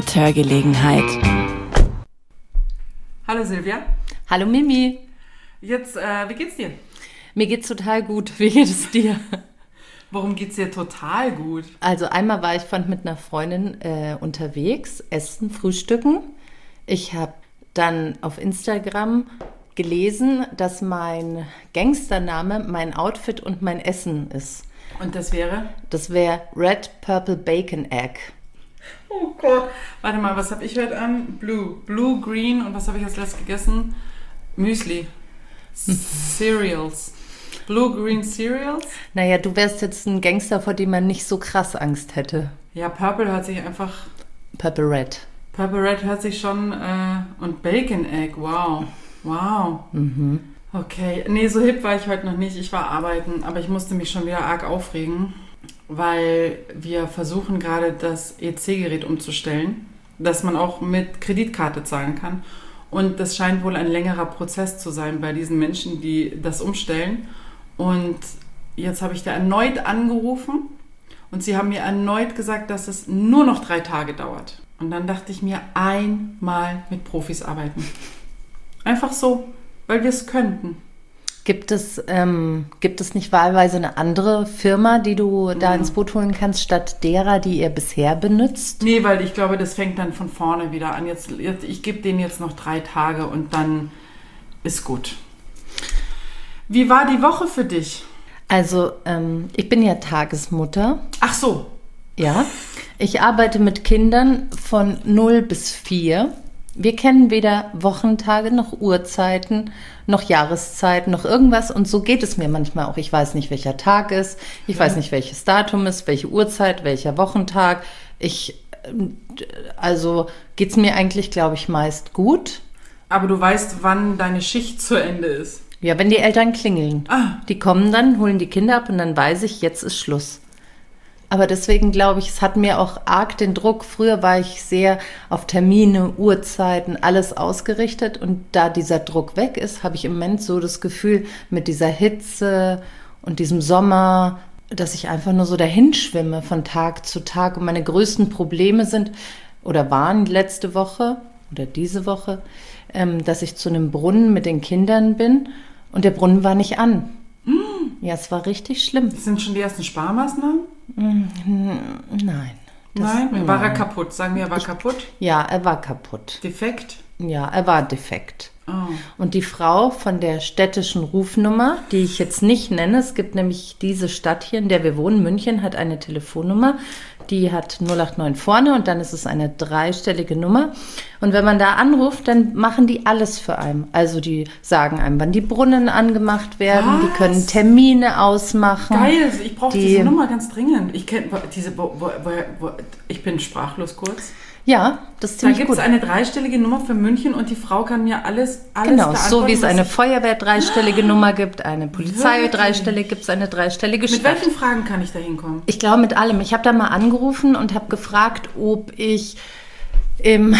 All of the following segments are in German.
mit Hörgelegenheit. Hallo Silvia. Hallo Mimi. Jetzt, wie geht's dir? Mir geht's total gut. Wie geht es dir? Warum geht's dir total gut? Also einmal war ich mit einer Freundin unterwegs, essen, frühstücken. Ich habe dann auf Instagram gelesen, dass mein Gangstername mein Outfit und mein Essen ist. Und das wäre? Das wäre Red Purple Bacon Egg. Oh Gott. Warte mal, was habe ich heute an? Blue, Green und was habe ich als letztes gegessen? Müsli. Cereals. Blue, Green Cereals? Naja, du wärst jetzt ein Gangster, vor dem man nicht so krass Angst hätte. Ja, Purple hört sich einfach... Purple Red. Purple Red hört sich schon... und Bacon Egg, wow. Wow. Mhm. Okay, nee, so hip war ich heute noch nicht. Ich war arbeiten, aber ich musste mich schon wieder arg aufregen, weil wir versuchen gerade das EC-Gerät umzustellen, dass man auch mit Kreditkarte zahlen kann. Und das scheint wohl ein längerer Prozess zu sein bei diesen Menschen, die das umstellen. Und jetzt habe ich da erneut angerufen und sie haben mir erneut gesagt, dass es nur noch 3 Tage dauert. Und dann dachte ich mir, einmal mit Profis arbeiten. Einfach so, weil wir es könnten. Gibt es nicht wahlweise eine andere Firma, die du da ins Boot holen kannst, statt derer, die ihr bisher benutzt? Nee, weil ich glaube, das fängt dann von vorne wieder an. Ich gebe denen jetzt noch 3 Tage und dann ist gut. Wie war die Woche für dich? Also, ich bin ja Tagesmutter. Ach so. Ja, ich arbeite mit Kindern von 0 bis 4. Wir kennen weder Wochentage noch Uhrzeiten, noch Jahreszeiten, noch irgendwas. Und so geht es mir manchmal auch. Ich weiß nicht, welcher Tag ist. Ich weiß nicht, welches Datum ist, welche Uhrzeit, welcher Wochentag. Also geht's mir eigentlich, glaube ich, meist gut. Aber du weißt, wann deine Schicht zu Ende ist. Ja, wenn die Eltern klingeln. Ah. Die kommen dann, holen die Kinder ab und dann weiß ich, jetzt ist Schluss. Aber deswegen glaube ich, es hat mir auch arg den Druck. Früher war ich sehr auf Termine, Uhrzeiten, alles ausgerichtet. Und da dieser Druck weg ist, habe ich im Moment so das Gefühl, mit dieser Hitze und diesem Sommer, dass ich einfach nur so dahin schwimme von Tag zu Tag. Und meine größten Probleme sind oder waren letzte Woche oder diese Woche, dass ich zu einem Brunnen mit den Kindern bin und der Brunnen war nicht an. Ja, es war richtig schlimm. Sind schon die ersten Sparmaßnahmen? Nein. Nein? War er kaputt? Sagen wir, er war kaputt? Ja, er war kaputt. Defekt? Ja, er war defekt. Oh. Und die Frau von der städtischen Rufnummer, die ich jetzt nicht nenne, es gibt nämlich diese Stadt hier, in der wir wohnen, München, hat eine Telefonnummer, die hat 089 vorne und dann ist es eine 3-stellige Nummer. Und wenn man da anruft, dann machen die alles für einen. Also die sagen einem, wann die Brunnen angemacht werden, Was? Die können Termine ausmachen. Geil, ich brauche diese Nummer ganz dringend. Ich kenne diese, ich bin sprachlos kurz. Ja, das ist Da ziemlich gibt gut. es eine 3-stellige Nummer für München und die Frau kann mir alles Genau, beantworten. so wie es eine was Feuerwehr 3-stellige Nummer gibt, eine Polizei Wirklich? 3-stellige, gibt es eine 3-stellige Mit Stadt. welchen Fragen kann ich da hinkommen? Ich glaube mit allem. Ich habe da mal angerufen und habe gefragt, ob ich im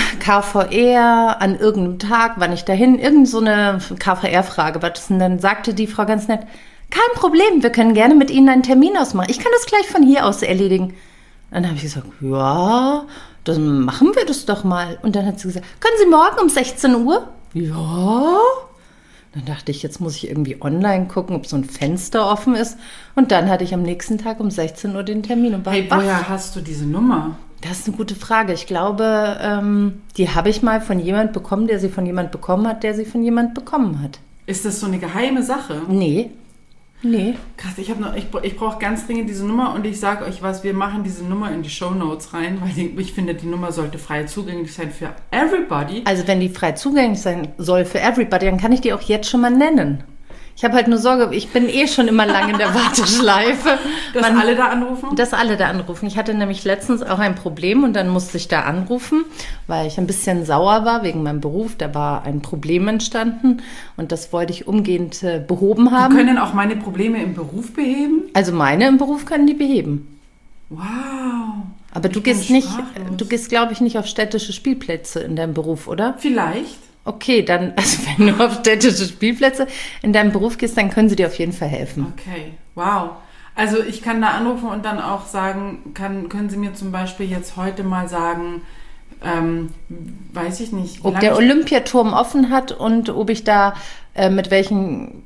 KVR an irgendeinem Tag, wann ich dahin, irgend so eine KVR-Frage war das. Und dann sagte die Frau ganz nett, kein Problem, wir können gerne mit Ihnen einen Termin ausmachen. Ich kann das gleich von hier aus erledigen. Dann habe ich gesagt, ja, dann machen wir das doch mal. Und dann hat sie gesagt, können Sie morgen um 16 Uhr? Ja. Dann dachte ich, jetzt muss ich irgendwie online gucken, ob so ein Fenster offen ist. Und dann hatte ich am nächsten Tag um 16 Uhr den Termin. Und war Hey, wach. woher hast du diese Nummer? Das ist eine gute Frage. Ich glaube, die habe ich mal von jemand bekommen, der sie von jemand bekommen hat, der sie von jemand bekommen hat. Ist das so eine geheime Sache? Nee. Krass, ich brauche ganz dringend diese Nummer und ich sage euch was, wir machen diese Nummer in die Shownotes rein, weil ich finde, die Nummer sollte frei zugänglich sein für everybody. Also wenn die frei zugänglich sein soll für everybody, dann kann ich die auch jetzt schon mal nennen. Ich habe halt nur Sorge, ich bin schon immer lang in der Warteschleife. Dass alle da anrufen? Dass alle da anrufen. Ich hatte nämlich letztens auch ein Problem und dann musste ich da anrufen, weil ich ein bisschen sauer war wegen meinem Beruf. Da war ein Problem entstanden und das wollte ich umgehend behoben haben. Die können auch meine Probleme im Beruf beheben? Also meine im Beruf können die beheben. Wow. Aber du gehst, glaube ich, nicht auf städtische Spielplätze in deinem Beruf, oder? Vielleicht. Okay, dann, also wenn du auf städtische Spielplätze in deinem Beruf gehst, dann können sie dir auf jeden Fall helfen. Okay, wow. Also ich kann da anrufen und dann auch sagen, können Sie mir zum Beispiel jetzt heute mal sagen, weiß ich nicht. Ob der Olympiaturm offen hat und ob ich da mit welchen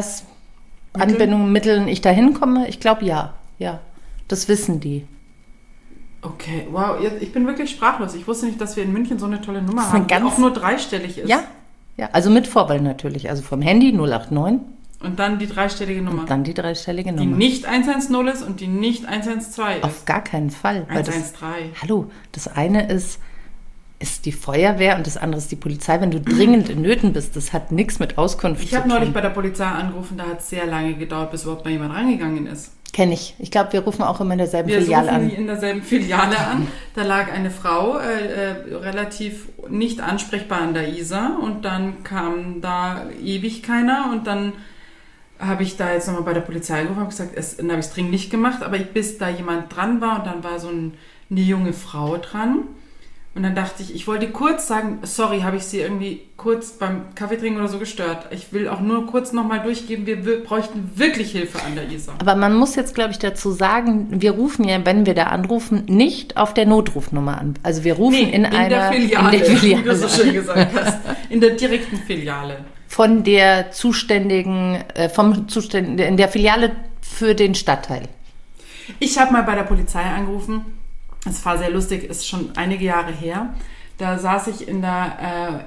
Mitteln ich da hinkomme. Ich glaube, ja. Das wissen die. Okay, wow, ich bin wirklich sprachlos. Ich wusste nicht, dass wir in München so eine tolle Nummer haben, die auch nur dreistellig ist. Ja, also mit Vorwahl natürlich. Also vom Handy 089. Und dann die dreistellige Nummer. Die nicht 110 ist und die nicht 112 ist. Auf gar keinen Fall. 113. Hallo, das eine ist die Feuerwehr und das andere ist die Polizei. Wenn du dringend in Nöten bist, das hat nichts mit Auskunft zu tun. Ich habe neulich bei der Polizei angerufen, da hat es sehr lange gedauert, bis überhaupt mal jemand rangegangen ist. Kenne ich. Ich glaube, wir rufen auch immer in derselben Filiale an. Wir rufen in derselben Filiale an. Da lag eine Frau, relativ nicht ansprechbar an der Isar und dann kam da ewig keiner und dann habe ich da jetzt nochmal bei der Polizei gerufen und gesagt, dann habe ich es dringend nicht gemacht, aber bis da jemand dran war und dann war so eine junge Frau dran. Und dann dachte ich wollte kurz sagen, sorry, habe ich Sie irgendwie kurz beim Kaffeetrinken oder so gestört. Ich will auch nur kurz nochmal durchgeben, wir bräuchten wirklich Hilfe an der Isar. Aber man muss jetzt, glaube ich, dazu sagen, wir rufen ja, wenn wir da anrufen, nicht auf der Notrufnummer an. Also wir rufen in der Filiale, wie du so schön gesagt hast. In der direkten Filiale. Von der zuständigen, in der Filiale für den Stadtteil. Ich habe mal bei der Polizei angerufen. Es war sehr lustig, ist schon einige Jahre her. Da saß ich in der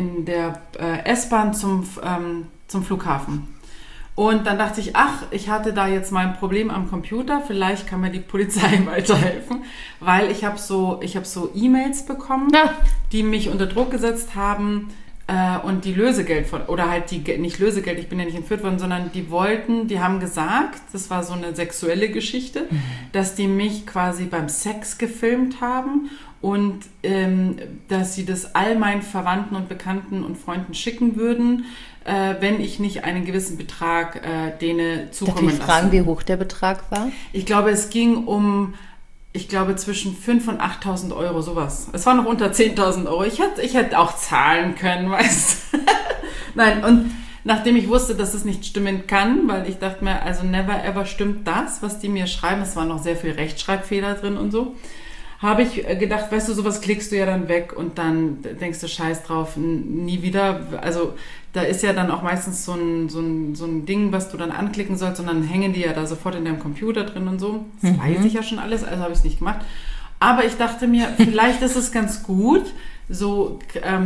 S-Bahn zum Flughafen. Und dann dachte ich, ich hatte da jetzt mal ein Problem am Computer, vielleicht kann mir die Polizei weiterhelfen, weil ich habe so E-Mails bekommen, die mich unter Druck gesetzt haben und die Lösegeld nicht Lösegeld, ich bin ja nicht entführt worden, sondern die haben gesagt, das war so eine sexuelle Geschichte, dass die mich quasi beim Sex gefilmt haben und dass sie das all meinen Verwandten und Bekannten und Freunden schicken würden, wenn ich nicht einen gewissen Betrag denen zukommen lasse. Darf ich fragen, wie hoch der Betrag war? Ich glaube, es ging zwischen 5.000 und 8.000 Euro, sowas. Es war noch unter 10.000 Euro. Ich hätte auch zahlen können, weißt du. Nein, und nachdem ich wusste, dass es nicht stimmen kann, weil ich dachte mir, also never ever stimmt das, was die mir schreiben, es waren noch sehr viel Rechtschreibfehler drin und so, habe ich gedacht, weißt du, sowas klickst du ja dann weg und dann denkst du, scheiß drauf, nie wieder. Also da ist ja dann auch meistens so ein Ding, was du dann anklicken sollst und dann hängen die ja da sofort in deinem Computer drin und so. Das weiß ich ja schon alles, also habe ich es nicht gemacht. Aber ich dachte mir, vielleicht ist es ganz gut, so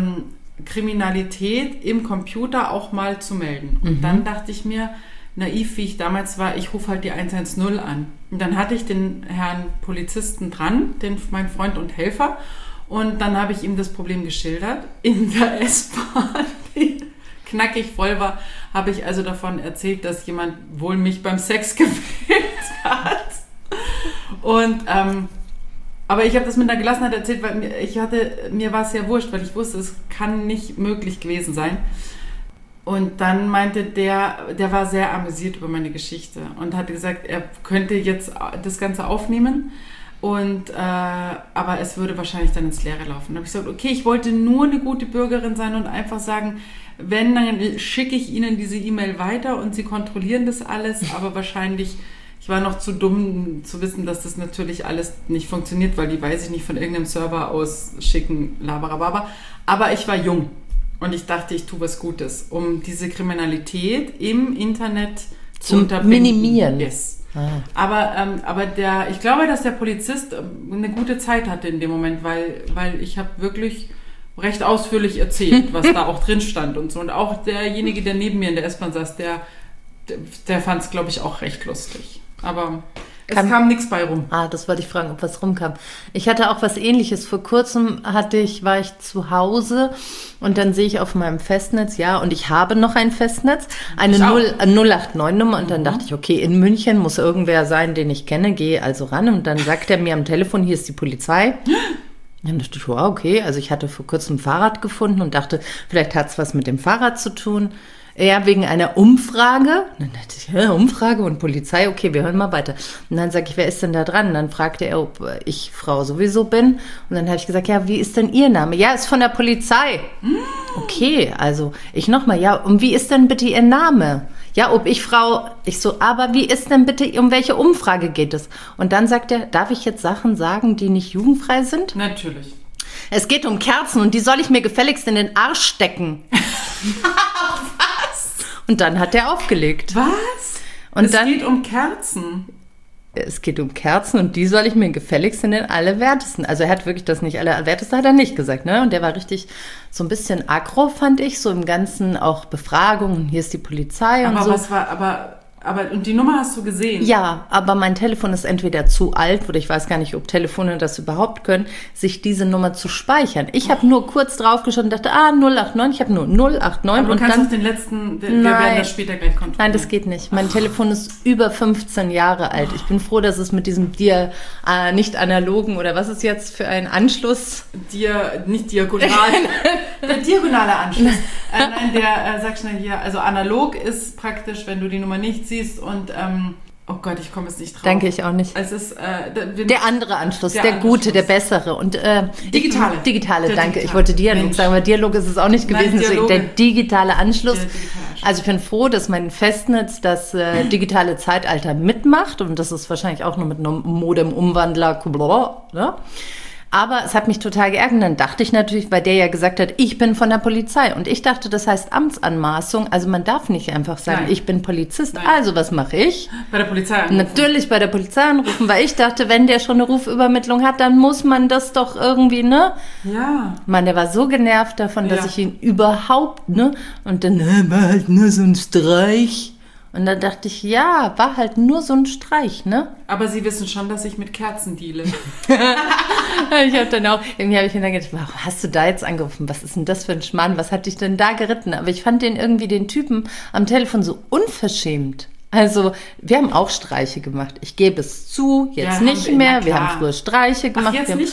Kriminalität im Computer auch mal zu melden. Und dann dachte ich mir, naiv wie ich damals war, ich rufe halt die 110 an. Und dann hatte ich den Herrn Polizisten dran, mein Freund und Helfer. Und dann habe ich ihm das Problem geschildert. In der S-Bahn, die knackig voll war, habe ich also davon erzählt, dass jemand wohl mich beim Sex gefilmt hat. Und aber ich habe das mit einer Gelassenheit erzählt, weil mir war es ja wurscht, weil ich wusste, es kann nicht möglich gewesen sein. Und dann meinte der war sehr amüsiert über meine Geschichte und hat gesagt, er könnte jetzt das Ganze aufnehmen, aber es würde wahrscheinlich dann ins Leere laufen. Dann habe ich gesagt, okay, ich wollte nur eine gute Bürgerin sein und einfach sagen, wenn, dann schicke ich Ihnen diese E-Mail weiter und Sie kontrollieren das alles, aber wahrscheinlich, ich war noch zu dumm zu wissen, dass das natürlich alles nicht funktioniert, weil die, weiß ich nicht, von irgendeinem Server aus schicken, laberababa. Aber ich war jung. Und ich dachte, ich tue was Gutes, um diese Kriminalität im Internet zu minimieren. Yes. Aber ich glaube, dass der Polizist eine gute Zeit hatte in dem Moment, weil ich habe wirklich recht ausführlich erzählt, was da auch drin stand und so. Und auch derjenige, der neben mir in der S-Bahn saß, der fand es, glaube ich, auch recht lustig. Aber es kam nichts bei rum. Das wollte ich fragen, ob was rumkam. Ich hatte auch was Ähnliches. Vor kurzem war ich zu Hause und dann sehe ich auf meinem Festnetz, und ich habe noch ein Festnetz, eine 089-Nummer und dann dachte ich, okay, in München muss irgendwer sein, den ich kenne, gehe also ran und dann sagt er mir am Telefon, hier ist die Polizei. Dann dachte ich, okay, also ich hatte vor kurzem ein Fahrrad gefunden und dachte, vielleicht hat es was mit dem Fahrrad zu tun. Ja, wegen einer Umfrage. Dann dachte ich, Umfrage und Polizei, okay, wir hören mal weiter. Und dann sage ich, wer ist denn da dran? Und dann fragte er, ob ich Frau sowieso bin. Und dann habe ich gesagt, wie ist denn Ihr Name? Ja, ist von der Polizei. Okay, also ich nochmal, und wie ist denn bitte Ihr Name? Ja, ob ich Frau, ich so, aber wie ist denn bitte, um welche Umfrage geht es? Und dann sagt er, darf ich jetzt Sachen sagen, die nicht jugendfrei sind? Natürlich. Es geht um Kerzen und die soll ich mir gefälligst in den Arsch stecken. Was? Und dann hat er aufgelegt. Was? Und es geht um Kerzen. Es geht um Kerzen und die soll ich mir gefälligst in den Allerwertesten. Also er hat wirklich das nicht Allerwerteste, hat er nicht gesagt, ne? Und der war richtig so ein bisschen aggro, fand ich, so im Ganzen auch Befragungen. Hier ist die Polizei und so. Aber und die Nummer hast du gesehen? Ja, aber mein Telefon ist entweder zu alt oder ich weiß gar nicht, ob Telefone das überhaupt können, sich diese Nummer zu speichern. Ich habe nur kurz draufgeschaut und dachte, 089, ich habe nur 089. Aber du und kannst dann auch den letzten, wir werden das später gleich kontrollieren. Nein, das geht nicht. Mein Telefon ist über 15 Jahre alt. Ich bin froh, dass es mit diesem nicht analogen oder was ist jetzt für ein Anschluss? Nicht diagonal. Der diagonale Anschluss. Nein, sag schnell hier, also analog ist praktisch, wenn du die Nummer nicht siehst und, oh Gott, ich komme jetzt nicht drauf. Danke, ich auch nicht. Es ist, der andere Anschluss, der gute, der bessere. Und, Digitale, danke. Ich wollte Dialog sagen, aber Dialog ist es auch nicht gewesen. Nein, der digitale Anschluss. Also ich bin froh, dass mein Festnetz das digitale Zeitalter mitmacht und das ist wahrscheinlich auch nur mit einem Modem-Umwandler, ne? Aber es hat mich total geärgert. Und dann dachte ich natürlich, weil der ja gesagt hat, ich bin von der Polizei. Und ich dachte, das heißt Amtsanmaßung. Also man darf nicht einfach sagen, ich bin Polizist. Nein. Also was mache ich? Bei der Polizei anrufen. Natürlich bei der Polizei anrufen, weil ich dachte, wenn der schon eine Rufübermittlung hat, dann muss man das doch irgendwie, ne? Ja. Mann, der war so genervt davon, dass ich ihn überhaupt, ne? Und dann, war halt nur so ein Streich. Und dann dachte ich, ja, war halt nur so ein Streich, ne? Aber Sie wissen schon, dass ich mit Kerzen deale. Ich habe dann auch, irgendwie habe ich mir dann gedacht, warum hast du da jetzt angerufen? Was ist denn das für ein Schmarrn? Was hat dich denn da geritten? Aber ich fand den Typen am Telefon so unverschämt. Also, wir haben auch Streiche gemacht. Ich gebe es zu, jetzt nicht mehr. Wir haben früher Streiche gemacht. Jetzt wir haben nicht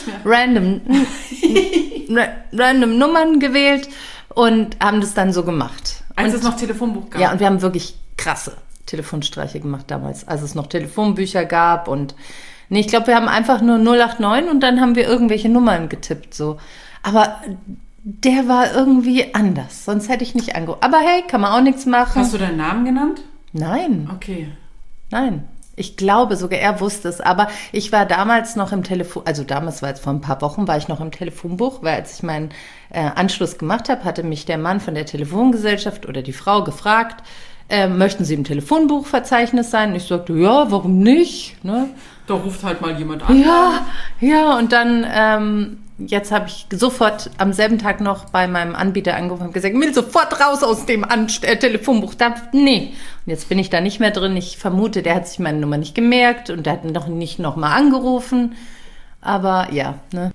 mehr. random Nummern gewählt und haben das dann so gemacht. Als es noch Telefonbuch gab. Ja, und wir haben wirklich krasse Telefonstreiche gemacht damals, als es noch Telefonbücher gab und nee, ich glaube, wir haben einfach nur 089 und dann haben wir irgendwelche Nummern getippt, so. Aber der war irgendwie anders, sonst hätte ich nicht angerufen. Aber hey, kann man auch nichts machen. Hast du deinen Namen genannt? Nein. Okay. Nein. Ich glaube, sogar er wusste es, aber ich war damals noch im Telefon, also damals war jetzt vor ein paar Wochen, war ich noch im Telefonbuch, weil als ich meinen Anschluss gemacht habe, hatte mich der Mann von der Telefongesellschaft oder die Frau gefragt, möchten Sie im Telefonbuchverzeichnis sein? Ich sagte, ja, warum nicht? Ne? Da ruft halt mal jemand an. Ja, und dann, jetzt habe ich sofort am selben Tag noch bei meinem Anbieter angerufen und gesagt, ich will sofort raus aus dem Telefonbuch. Nee. Und jetzt bin ich da nicht mehr drin. Ich vermute, der hat sich meine Nummer nicht gemerkt und der hat noch nicht nochmal angerufen. Aber ja, ne?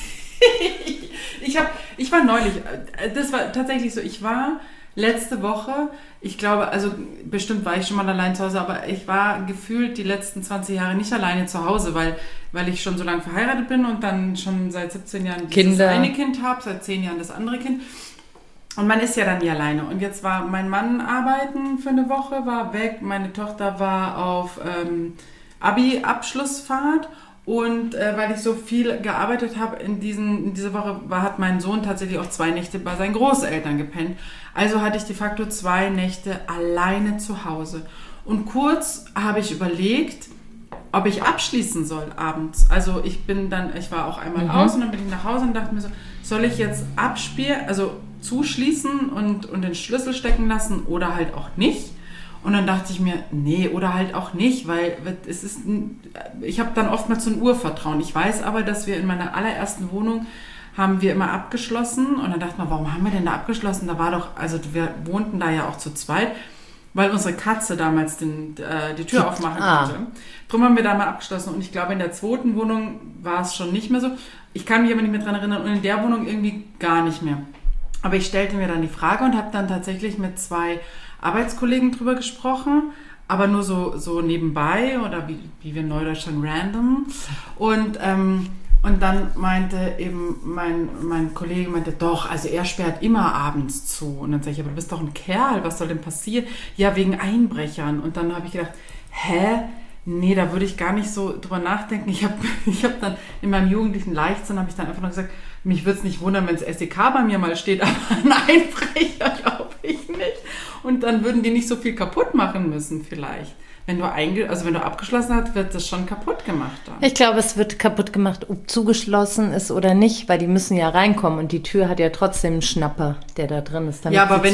Ich war neulich, das war tatsächlich so, ich war letzte Woche, ich glaube, also bestimmt war ich schon mal allein zu Hause, aber ich war gefühlt die letzten 20 Jahre nicht alleine zu Hause, weil ich schon so lange verheiratet bin und dann schon seit 17 Jahren dieses eine Kind habe, seit 10 Jahren das andere Kind. Und man ist ja dann nie alleine. Und jetzt war mein Mann arbeiten für eine Woche, war weg, meine Tochter war auf Abi-Abschlussfahrt. Und weil ich so viel gearbeitet habe in dieser Woche, hat mein Sohn tatsächlich auch 2 Nächte bei seinen Großeltern gepennt. Also hatte ich de facto 2 Nächte alleine zu Hause. Und kurz habe ich überlegt, ob ich abschließen soll abends. Also ich war auch einmal aus und dann bin ich nach Hause und dachte mir so, soll ich jetzt zuschließen und den Schlüssel stecken lassen oder halt auch nicht? Und dann dachte ich mir, nee, oder halt auch nicht, weil ich habe dann oftmals so ein Urvertrauen. Ich weiß aber, dass wir in meiner allerersten Wohnung haben wir immer abgeschlossen und dann dachte man, warum haben wir denn da abgeschlossen? Wir wohnten da ja auch zu zweit, weil unsere Katze damals die Tür aufmachen konnte. Darum haben wir da mal abgeschlossen und ich glaube, in der zweiten Wohnung war es schon nicht mehr so. Ich kann mich aber nicht mehr dran erinnern und in der Wohnung irgendwie gar nicht mehr. Aber ich stellte mir dann die Frage und habe dann tatsächlich mit 2 Arbeitskollegen drüber gesprochen, aber nur so nebenbei oder wie wir in Neudeutsch sagen, random. Und dann meinte eben mein Kollege, doch, also er sperrt immer abends zu. Und dann sage ich, aber du bist doch ein Kerl, was soll denn passieren? Ja, wegen Einbrechern. Und dann habe ich gedacht, nee, da würde ich gar nicht so drüber nachdenken. Ich hab dann in meinem jugendlichen Leichtsinn, habe ich dann einfach nur gesagt, mich würde es nicht wundern, wenn es SEK bei mir mal steht, aber ein Einbrecher glaube ich nicht. Und dann würden die nicht so viel kaputt machen müssen vielleicht. wenn du abgeschlossen hast, wird das schon kaputt gemacht dann. Ich glaube, es wird kaputt gemacht, ob zugeschlossen ist oder nicht, weil die müssen ja reinkommen und die Tür hat ja trotzdem einen Schnapper, der da drin ist. Ja, aber wenn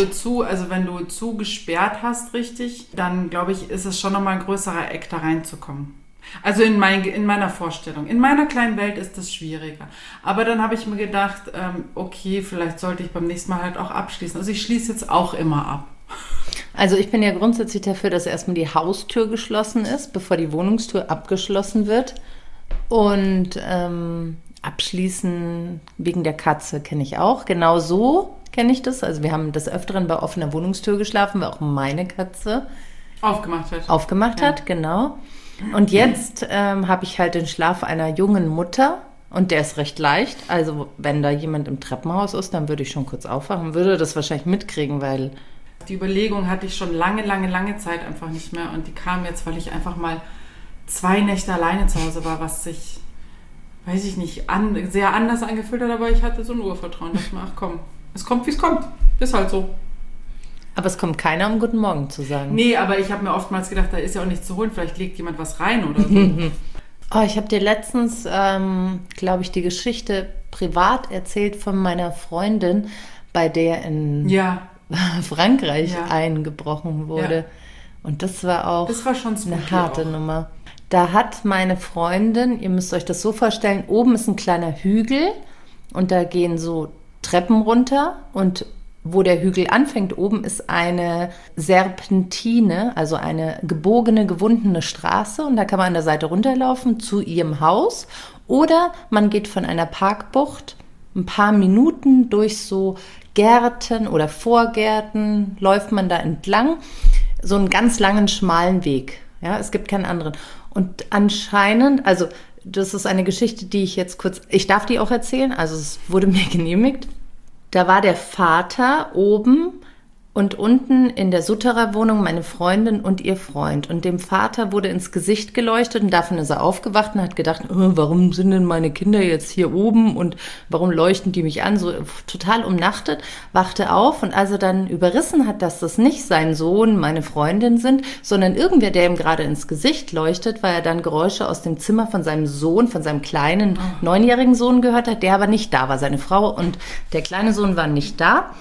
du zu gesperrt hast, richtig, dann glaube ich, ist es schon nochmal ein größerer Eck, da reinzukommen. Also in meiner Vorstellung. In meiner kleinen Welt ist das schwieriger. Aber dann habe ich mir gedacht, okay, vielleicht sollte ich beim nächsten Mal halt auch abschließen. Also ich schließe jetzt auch immer ab. Also ich bin ja grundsätzlich dafür, dass erstmal die Haustür geschlossen ist, bevor die Wohnungstür abgeschlossen wird. Und abschließen wegen der Katze kenne ich auch. Genau so kenne ich das. Also wir haben des Öfteren bei offener Wohnungstür geschlafen, weil auch meine Katze aufgemacht hat, genau. Und jetzt habe ich halt den Schlaf einer jungen Mutter und der ist recht leicht. Also wenn da jemand im Treppenhaus ist, dann würde ich schon kurz aufwachen, würde das wahrscheinlich mitkriegen, weil... Die Überlegung hatte ich schon lange Zeit einfach nicht mehr und die kam jetzt, weil ich einfach mal 2 Nächte alleine zu Hause war, was sich, weiß ich nicht, sehr anders angefühlt hat, aber ich hatte so ein Urvertrauen. Dachte mir, ach komm, es kommt, wie es kommt. Ist halt so. Aber es kommt keiner, um Guten Morgen zu sagen. Nee, aber ich habe mir oftmals gedacht, da ist ja auch nichts zu holen. Vielleicht legt jemand was rein oder so. Oh, ich habe dir letztens, glaube ich, die Geschichte privat erzählt von meiner Freundin, bei der in Frankreich eingebrochen wurde. Ja. Und das war auch schon eine harte Nummer. Da hat meine Freundin, ihr müsst euch das so vorstellen, oben ist ein kleiner Hügel und da gehen so Treppen runter und wo der Hügel anfängt, oben ist eine Serpentine, also eine gebogene, gewundene Straße und da kann man an der Seite runterlaufen zu ihrem Haus oder man geht von einer Parkbucht ein paar Minuten durch so Gärten oder Vorgärten, läuft man da entlang, so einen ganz langen, schmalen Weg. Ja, es gibt keinen anderen. Und anscheinend, also das ist eine Geschichte, die ich darf die auch erzählen, also es wurde mir genehmigt. Da war der Vater oben und unten in der Sutterer-Wohnung meine Freundin und ihr Freund. Und dem Vater wurde ins Gesicht geleuchtet und davon ist er aufgewacht und hat gedacht, warum sind denn meine Kinder jetzt hier oben und warum leuchten die mich an? So total umnachtet, wachte auf und als er dann überrissen hat, dass das nicht sein Sohn, meine Freundin sind, sondern irgendwer, der ihm gerade ins Gesicht leuchtet, weil er dann Geräusche aus dem Zimmer von seinem Sohn, von seinem kleinen 9-jährigen Sohn gehört hat, der aber nicht da war. Seine Frau und der kleine Sohn waren nicht da.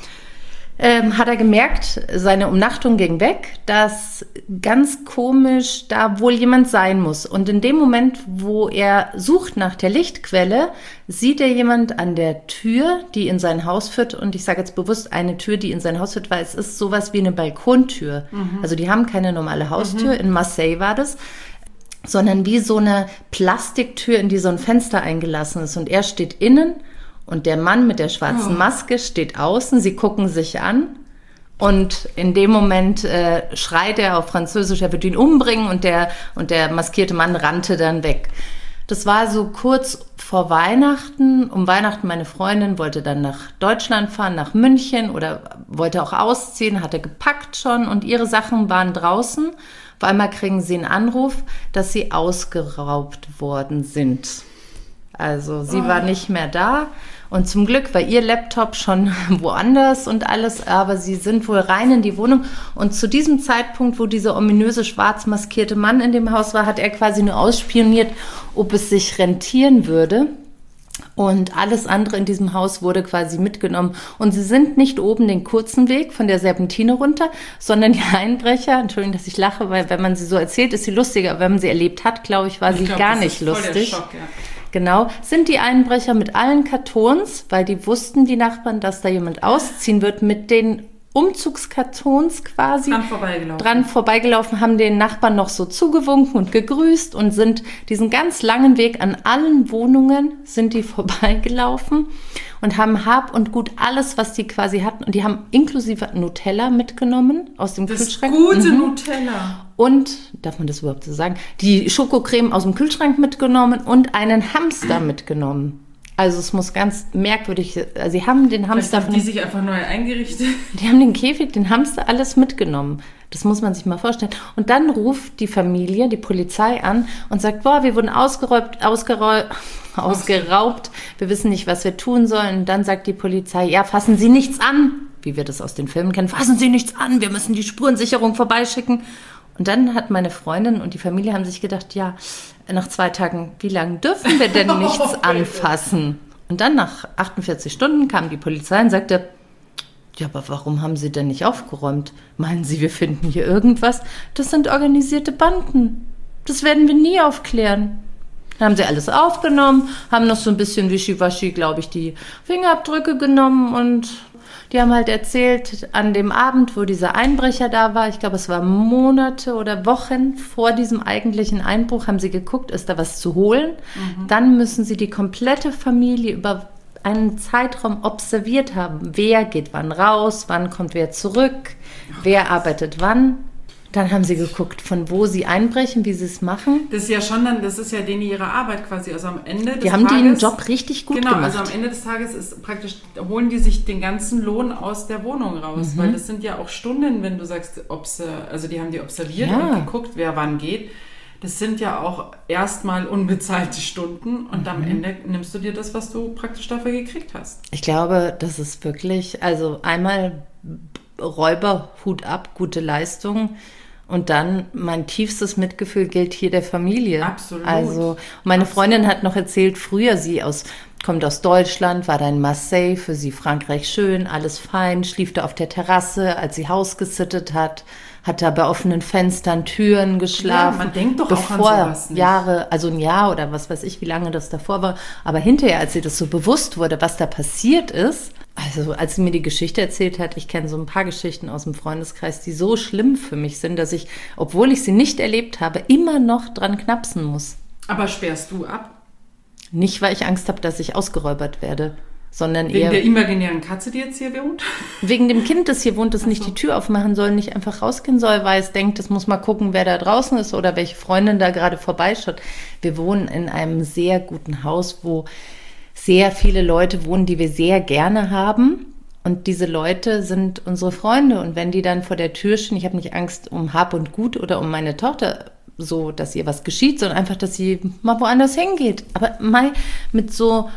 Hat er gemerkt, seine Umnachtung ging weg, dass ganz komisch da wohl jemand sein muss. Und in dem Moment, wo er sucht nach der Lichtquelle, sieht er jemand an der Tür, die in sein Haus führt. Und ich sage jetzt bewusst eine Tür, die in sein Haus führt, weil es ist sowas wie eine Balkontür. Also die haben keine normale Haustür. In Marseille war das. Sondern wie so eine Plastiktür, in die so ein Fenster eingelassen ist. Und er steht innen. Und der Mann mit der schwarzen Maske steht außen, sie gucken sich an und in dem Moment schreit er auf Französisch, er wird ihn umbringen und der maskierte Mann rannte dann weg. Das war so kurz vor Weihnachten. Um Weihnachten meine Freundin wollte dann nach Deutschland fahren, nach München oder wollte auch ausziehen, hatte gepackt schon und ihre Sachen waren draußen. Auf einmal kriegen sie einen Anruf, dass sie ausgeraubt worden sind. Also sie war nicht mehr da und zum Glück war ihr Laptop schon woanders und alles, aber sie sind wohl rein in die Wohnung und zu diesem Zeitpunkt, wo dieser ominöse schwarz maskierte Mann in dem Haus war, hat er quasi nur ausspioniert, ob es sich rentieren würde. Und alles andere in diesem Haus wurde quasi mitgenommen. Und sie sind nicht oben den kurzen Weg von der Serpentine runter, sondern die Einbrecher, Entschuldigung, dass ich lache, weil wenn man sie so erzählt, ist sie lustiger. Aber wenn man sie erlebt hat, glaube ich, war sie gar nicht lustig. Voll der Schock, ja. Genau, sind die Einbrecher mit allen Kartons, weil die wussten, die Nachbarn, dass da jemand ausziehen wird, mit den Umzugskartons quasi dran vorbeigelaufen, haben den Nachbarn noch so zugewunken und gegrüßt und sind diesen ganz langen Weg an allen Wohnungen sind die vorbeigelaufen und haben Hab und Gut alles, was die quasi hatten und die haben inklusive Nutella mitgenommen aus dem Kühlschrank. Das gute Nutella. Und, darf man das überhaupt so sagen, die Schokocreme aus dem Kühlschrank mitgenommen und einen Hamster mitgenommen. Also es muss ganz merkwürdig, also sie haben den Hamster... Haben die sich einfach neu eingerichtet? Die haben den Käfig, den Hamster, alles mitgenommen. Das muss man sich mal vorstellen. Und dann ruft die Familie, die Polizei an und sagt, boah, wir wurden ausgeraubt, wir wissen nicht, was wir tun sollen. Und dann sagt die Polizei, ja, fassen Sie nichts an, wie wir das aus den Filmen kennen, fassen Sie nichts an, wir müssen die Spurensicherung vorbeischicken. Und dann hat meine Freundin und die Familie haben sich gedacht, ja, nach 2 Tagen, wie lange dürfen wir denn nichts anfassen? Und dann nach 48 Stunden kam die Polizei und sagte, ja, aber warum haben Sie denn nicht aufgeräumt? Meinen Sie, wir finden hier irgendwas? Das sind organisierte Banden. Das werden wir nie aufklären. Dann haben sie alles aufgenommen, haben noch so ein bisschen wischiwaschi, glaube ich, die Fingerabdrücke genommen und die haben halt erzählt, an dem Abend, wo dieser Einbrecher da war, ich glaube, es war Monate oder Wochen vor diesem eigentlichen Einbruch, haben sie geguckt, ist da was zu holen. Dann müssen sie die komplette Familie über einen Zeitraum observiert haben. Wer geht wann raus, wann kommt wer zurück, wer arbeitet wann. Dann haben sie geguckt, von wo sie einbrechen, wie sie es machen. Das ist ja schon dann, das ist ja denen ihre Arbeit quasi. Also am Ende des Tages... Die haben den Job richtig gut gemacht. Genau, also am Ende des Tages ist praktisch, holen die sich den ganzen Lohn aus der Wohnung raus. Weil das sind ja auch Stunden, wenn du sagst, also die haben die observiert und geguckt, wer wann geht. Das sind ja auch erstmal unbezahlte Stunden und am Ende nimmst du dir das, was du praktisch dafür gekriegt hast. Ich glaube, das ist wirklich, also einmal Räuberhut ab, gute Leistung. Und dann mein tiefstes Mitgefühl gilt hier der Familie. Absolut. Also meine Freundin hat noch erzählt, früher kommt aus Deutschland, war da in Marseille, für sie Frankreich schön, alles fein, schlief da auf der Terrasse, als sie Haus gesittet hat da bei offenen Fenstern, Türen geschlafen. Ja, man denkt doch auch an sowas nicht. Jahre, also ein Jahr oder was weiß ich, wie lange das davor war. Aber hinterher, als ihr das so bewusst wurde, was da passiert ist, also als sie mir die Geschichte erzählt hat, ich kenne so ein paar Geschichten aus dem Freundeskreis, die so schlimm für mich sind, dass ich, obwohl ich sie nicht erlebt habe, immer noch dran knapsen muss. Aber sperrst du ab? Nicht, weil ich Angst habe, dass ich ausgeräubert werde, sondern wegen eher... der imaginären Katze, die jetzt hier wohnt? Wegen dem Kind, das hier wohnt, das nicht die Tür aufmachen soll, nicht einfach rausgehen soll, weil es denkt, es muss mal gucken, wer da draußen ist oder welche Freundin da gerade vorbeischaut. Wir wohnen in einem sehr guten Haus, wo sehr viele Leute wohnen, die wir sehr gerne haben. Und diese Leute sind unsere Freunde. Und wenn die dann vor der Tür stehen, ich habe nicht Angst um Hab und Gut oder um meine Tochter, so, dass ihr was geschieht, sondern einfach, dass sie mal woanders hingeht. Aber mit so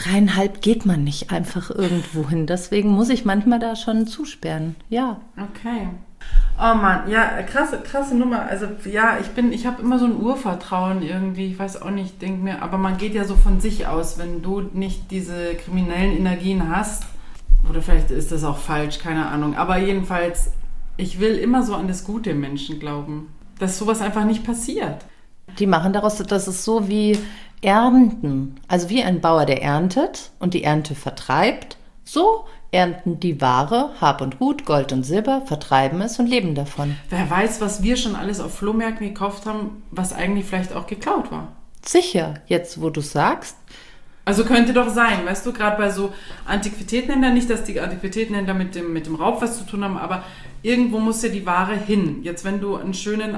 3,5 geht man nicht einfach irgendwo hin. Deswegen muss ich manchmal da schon zusperren. Ja. Okay. Oh Mann, ja, krasse Nummer. Also ja, ich habe immer so ein Urvertrauen irgendwie, ich weiß auch nicht, denke mir, aber man geht ja so von sich aus, wenn du nicht diese kriminellen Energien hast, oder vielleicht ist das auch falsch, keine Ahnung, aber jedenfalls, ich will immer so an das Gute im Menschen glauben, dass sowas einfach nicht passiert. Die machen daraus, das ist so wie Ernten, also wie ein Bauer, der erntet und die Ernte vertreibt, so ernten die Ware, Hab und Gut, Gold und Silber, vertreiben es und leben davon. Wer weiß, was wir schon alles auf Flohmärkten gekauft haben, was eigentlich vielleicht auch geklaut war. Sicher, jetzt wo du sagst. Also könnte doch sein, weißt du, gerade bei so Antiquitätenhändlern, nicht, dass die Antiquitätenhändler mit dem Raub was zu tun haben, aber irgendwo muss ja die Ware hin. Jetzt, wenn du ein schönes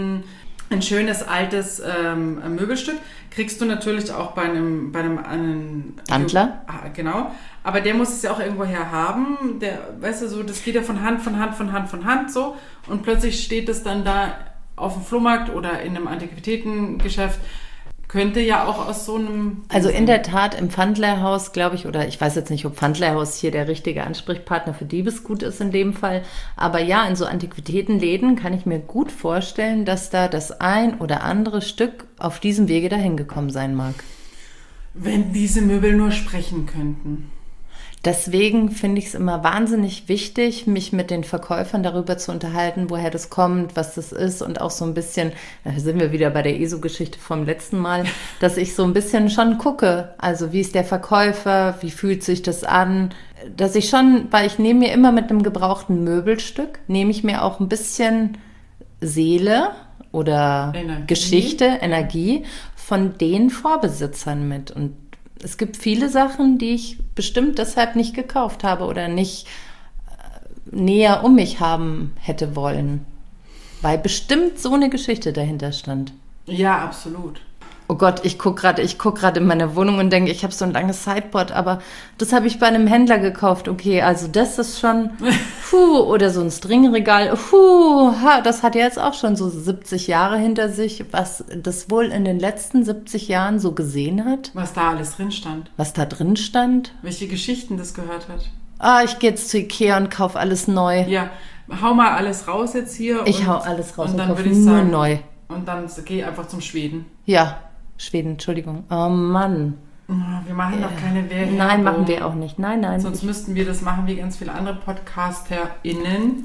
altes Möbelstück kriegst du natürlich auch bei einem Handler. Genau. Aber der muss es ja auch irgendwo her haben. Weißt du, so, das geht ja von Hand so. Und plötzlich steht es dann da auf dem Flohmarkt oder in einem Antiquitätengeschäft. Könnte ja auch aus so einem... Also in der Tat im Pfandleihhaus, glaube ich, oder ich weiß jetzt nicht, ob Pfandleihhaus hier der richtige Ansprechpartner für Diebesgut ist in dem Fall. Aber ja, in so Antiquitätenläden kann ich mir gut vorstellen, dass da das ein oder andere Stück auf diesem Wege dahin gekommen sein mag. Wenn diese Möbel nur sprechen könnten. Deswegen finde ich es immer wahnsinnig wichtig, mich mit den Verkäufern darüber zu unterhalten, woher das kommt, was das ist und auch so ein bisschen, da sind wir wieder bei der ESO-Geschichte vom letzten Mal, dass ich so ein bisschen schon gucke, also wie ist der Verkäufer, wie fühlt sich das an, dass ich schon, weil ich nehme mir immer mit einem gebrauchten Möbelstück, nehme ich mir auch ein bisschen Seele oder Energie von den Vorbesitzern mit. Und es gibt viele Sachen, die ich bestimmt deshalb nicht gekauft habe oder nicht näher um mich haben hätte wollen, weil bestimmt so eine Geschichte dahinter stand. Ja, absolut. Oh Gott, ich guck gerade in meine Wohnung und denke, ich habe so ein langes Sideboard, aber das habe ich bei einem Händler gekauft. Okay, also das ist schon, oder so ein Stringregal, das hat ja jetzt auch schon so 70 Jahre hinter sich, was das wohl in den letzten 70 Jahren so gesehen hat. Was da alles drin stand. Was da drin stand. Welche Geschichten das gehört hat. Ich gehe jetzt zu Ikea und kaufe alles neu. Ja, hau mal alles raus jetzt hier. Ich hau alles raus und und dann kaufe würde ich nur sagen, neu. Und dann geh einfach zum Schweden. Ja, Schweden, Entschuldigung. Oh Mann. Wir machen doch keine Werbung. Nein, machen wir auch nicht. Nein. Sonst müssten wir das machen wie ganz viele andere PodcasterInnen.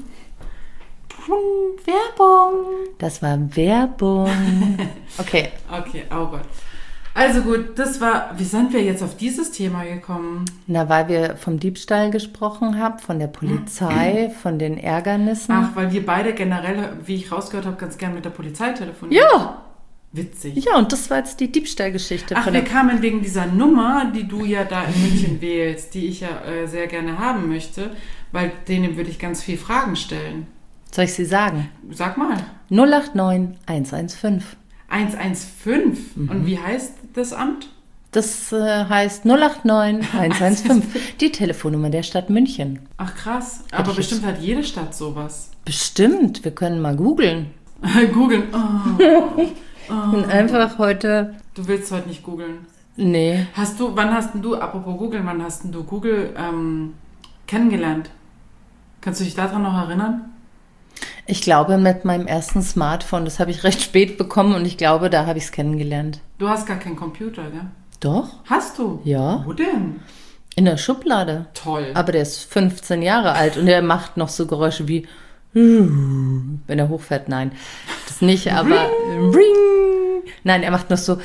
Werbung. Das war Werbung. Okay. Okay, oh Gott. Also gut, wie sind wir jetzt auf dieses Thema gekommen? Na, weil wir vom Diebstahl gesprochen haben, von der Polizei, von den Ärgernissen. Ach, weil wir beide generell, wie ich rausgehört habe, ganz gern mit der Polizei telefonieren. Ja. Witzig. Ja, und das war jetzt die Diebstahlgeschichte. Ach, wir kamen wegen dieser Nummer, die du ja da in München wählst, die ich ja sehr gerne haben möchte, weil denen würde ich ganz viel Fragen stellen. Soll ich sie sagen? Sag mal. 089 115. 115? Und wie heißt das Amt? Das heißt 089 115. Die Telefonnummer der Stadt München. Ach krass. Aber bestimmt hat jede Stadt sowas. Bestimmt. Wir können mal googeln. Googeln. Und einfach heute... Du willst heute nicht googeln? Nee. Apropos googeln, wann hast du Google kennengelernt? Kannst du dich daran noch erinnern? Ich glaube, mit meinem ersten Smartphone. Das habe ich recht spät bekommen und ich glaube, da habe ich es kennengelernt. Du hast gar keinen Computer, gell? Doch. Hast du? Ja. Wo denn? In der Schublade. Toll. Aber der ist 15 Jahre alt und der macht noch so Geräusche wie wenn er hochfährt. Nein, das nicht, aber Ring. Nein, er macht noch so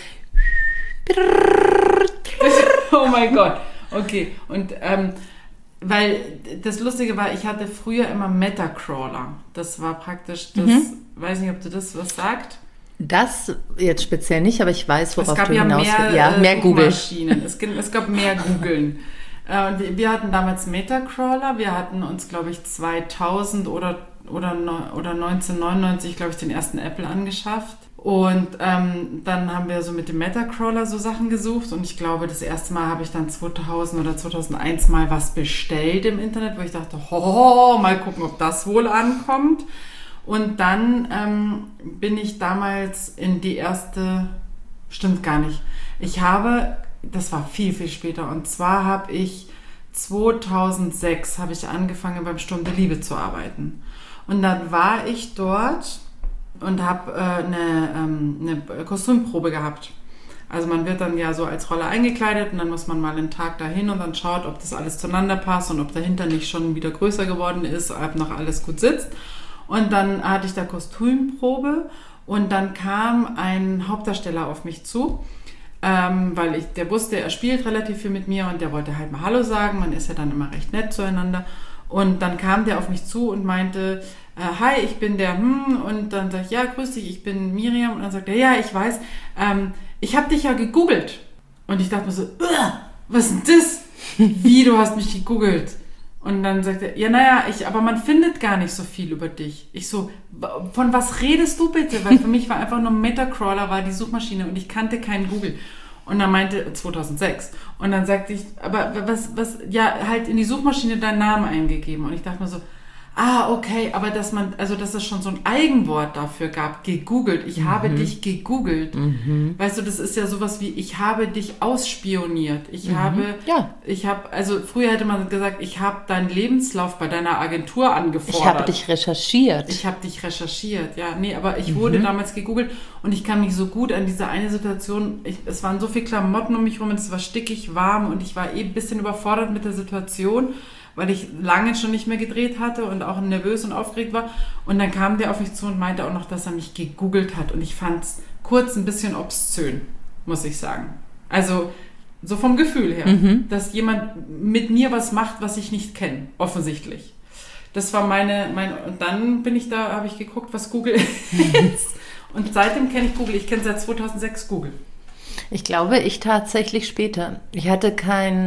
Oh mein Gott. Okay, und weil das Lustige war, ich hatte früher immer Metacrawler. Das war praktisch das, weiß nicht, ob du das was sagt. Das jetzt speziell nicht, aber ich weiß, worauf du hinaus willst. Ja, mehr Google. Es gab mehr Googeln. Wir hatten damals Metacrawler. Wir hatten uns, glaube ich, 2000 oder 1999, glaube ich, den ersten Apple angeschafft. Und dann haben wir so mit dem Metacrawler so Sachen gesucht und ich glaube, das erste Mal habe ich dann 2000 oder 2001 mal was bestellt im Internet, wo ich dachte, mal gucken, ob das wohl ankommt. Und dann bin ich damals in die erste, stimmt gar nicht, das war viel, viel später, und zwar habe ich 2006 habe ich angefangen beim Sturm der Liebe zu arbeiten. Und dann war ich dort und habe eine Kostümprobe gehabt. Also man wird dann ja so als Rolle eingekleidet und dann muss man mal einen Tag dahin und dann schaut, ob das alles zueinander passt und ob dahinter nicht schon wieder größer geworden ist, ob noch alles gut sitzt. Und dann hatte ich da Kostümprobe und dann kam ein Hauptdarsteller auf mich zu, weil der wusste, er spielt relativ viel mit mir und der wollte halt mal Hallo sagen. Man ist ja dann immer recht nett zueinander. Und dann kam der auf mich zu und meinte, hi, ich bin der und dann sag ich, ja, grüß dich, ich bin Miriam. Und dann sagt er, ja, ich weiß, ich habe dich ja gegoogelt. Und ich dachte mir so, was ist denn das? Wie, du hast mich gegoogelt? Und dann sagt er, ja, naja, aber man findet gar nicht so viel über dich. Ich so, von was redest du bitte? Weil für mich war einfach nur Metacrawler, war die Suchmaschine und ich kannte keinen Google. Und dann meinte 2006. Und dann sagte ich, aber was, ja, halt in die Suchmaschine deinen Namen eingegeben. Und ich dachte mir so, okay, aber dass es schon so ein Eigenwort dafür gab, gegoogelt. Ich habe dich gegoogelt. Weißt du, das ist ja sowas wie, ich habe dich ausspioniert. Also früher hätte man gesagt, ich habe deinen Lebenslauf bei deiner Agentur angefordert. Ich habe dich recherchiert. Ja. Nee, aber ich wurde damals gegoogelt und ich kann mich so gut an diese eine Situation, es waren so viele Klamotten um mich rum und es war stickig warm und ich war ein bisschen überfordert mit der Situation, weil ich lange schon nicht mehr gedreht hatte und auch nervös und aufgeregt war. Und dann kam der auf mich zu und meinte auch noch, dass er mich gegoogelt hat. Und ich fand es kurz ein bisschen obszön, muss ich sagen. Also so vom Gefühl her, dass jemand mit mir was macht, was ich nicht kenne, offensichtlich. Das war und dann habe ich geguckt, was Google ist. Und seitdem kenne ich Google. Ich kenne seit 2006 Google. Ich glaube, ich tatsächlich später. Ich hatte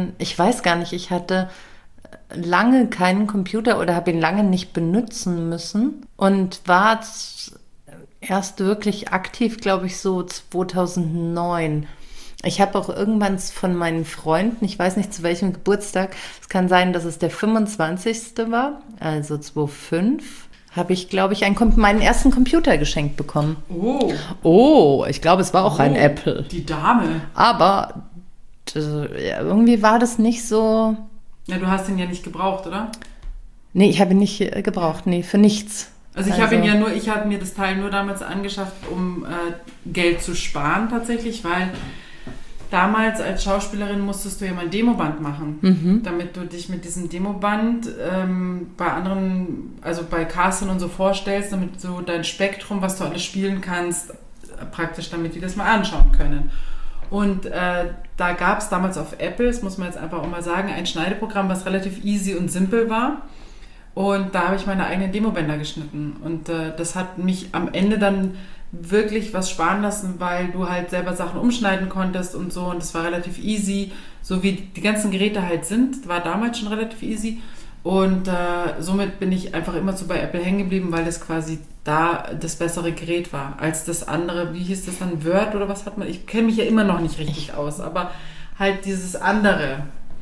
lange keinen Computer oder habe ihn lange nicht benutzen müssen und war erst wirklich aktiv, glaube ich, so 2009. Ich habe auch irgendwann von meinen Freunden, ich weiß nicht zu welchem Geburtstag, es kann sein, dass es der 25. war, also 2005, habe ich, glaube ich, meinen ersten Computer geschenkt bekommen. Oh, ich glaube, es war auch ein Apple. Die Dame. Aber irgendwie war das nicht so... Ja, du hast ihn ja nicht gebraucht, oder? Nee, ich habe ihn nicht gebraucht, nee, für nichts. Also ich habe mir das Teil nur damals angeschafft, um Geld zu sparen tatsächlich, weil damals als Schauspielerin musstest du ja mal ein Demoband machen, damit du dich mit diesem Demoband bei anderen, also bei Casting und so vorstellst, damit du dein Spektrum, was du alles spielen kannst, praktisch, damit die das mal anschauen können. Und da gab es damals auf Apple, das muss man jetzt einfach auch mal sagen, ein Schneideprogramm, was relativ easy und simpel war. Und da habe ich meine eigenen Demobänder geschnitten. Und das hat mich am Ende dann wirklich was sparen lassen, weil du halt selber Sachen umschneiden konntest und so. Und das war relativ easy. So wie die ganzen Geräte halt sind, war damals schon relativ easy. Und somit bin ich einfach immer so bei Apple hängen geblieben, weil das quasi da das bessere Gerät war als das andere. Wie hieß das dann? Word oder was hat man? Ich kenne mich ja immer noch nicht richtig aus, aber halt dieses andere.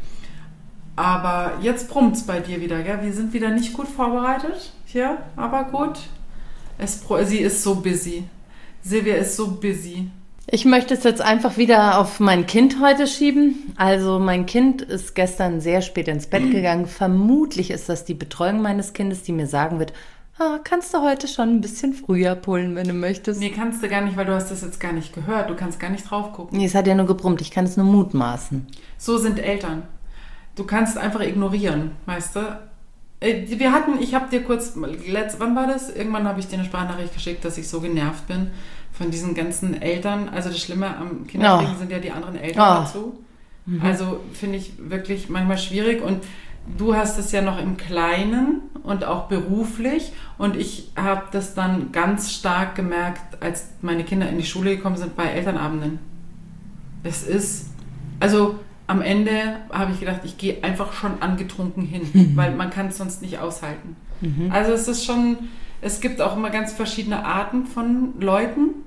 Aber jetzt brummt's bei dir wieder, gell? Wir sind wieder nicht gut vorbereitet hier, aber gut. Sie ist so busy. Silvia ist so busy. Ich möchte es jetzt einfach wieder auf mein Kind heute schieben. Also mein Kind ist gestern sehr spät ins Bett gegangen. Vermutlich ist das die Betreuung meines Kindes, die mir sagen wird, kannst du heute schon ein bisschen früher pullen, wenn du möchtest. Nee, kannst du gar nicht, weil du hast das jetzt gar nicht gehört. Du kannst gar nicht drauf gucken. Nee, es hat ja nur gebrummt. Ich kann es nur mutmaßen. So sind Eltern. Du kannst einfach ignorieren, weißt du? Ich habe dir kurz, wann war das? Irgendwann habe ich dir eine Sprachnachricht geschickt, dass ich so genervt bin von diesen ganzen Eltern. Also das Schlimme am Kinderkriegen sind ja die anderen Eltern dazu. Also finde ich wirklich manchmal schwierig. Und du hast es ja noch im Kleinen und auch beruflich. Und ich habe das dann ganz stark gemerkt, als meine Kinder in die Schule gekommen sind, bei Elternabenden. Es ist, also am Ende habe ich gedacht, ich gehe einfach schon angetrunken hin, weil man kann es sonst nicht aushalten. Also es ist schon, es gibt auch immer ganz verschiedene Arten von Leuten.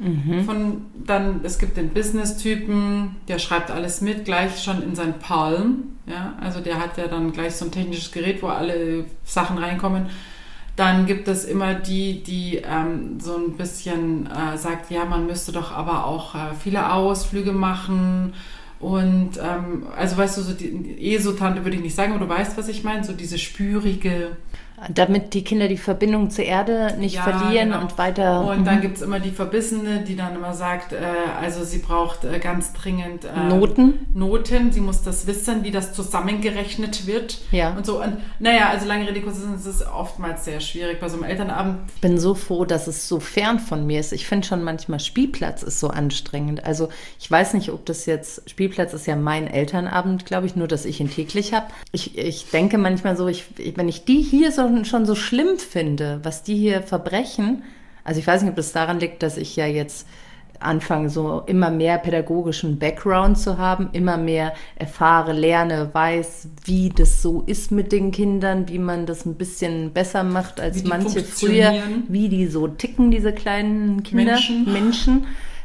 Es gibt den Business-Typen, der schreibt alles mit, gleich schon in sein Palm. Ja? Also der hat ja dann gleich so ein technisches Gerät, wo alle Sachen reinkommen. Dann gibt es immer die so ein bisschen sagt, ja, man müsste doch aber auch viele Ausflüge machen. Und also weißt du, so die ESO-Tante würde ich nicht sagen, aber du weißt, was ich meine, so diese spürige... Damit die Kinder die Verbindung zur Erde nicht verlieren und weiter... Und dann gibt es immer die Verbissene, die dann immer sagt, also sie braucht ganz dringend... Noten, sie muss das wissen, wie das zusammengerechnet wird. Ja. Und so. Und, naja, also lange Rede, kurzer Sinn, es ist oftmals sehr schwierig bei so einem Elternabend. Ich bin so froh, dass es so fern von mir ist. Ich finde schon manchmal, Spielplatz ist so anstrengend. Also ich weiß nicht, ob das jetzt... Spielplatz ist ja mein Elternabend, glaube ich, nur, dass ich ihn täglich habe. Ich denke manchmal so, wenn ich die hier so schon so schlimm finde, was die hier verbrechen. Also ich weiß nicht, ob das daran liegt, dass ich ja jetzt anfange, so immer mehr pädagogischen Background zu haben, immer mehr erfahre, lerne, weiß, wie das so ist mit den Kindern, wie man das ein bisschen besser macht als manche früher, wie die so ticken, diese kleinen Kinder, Menschen.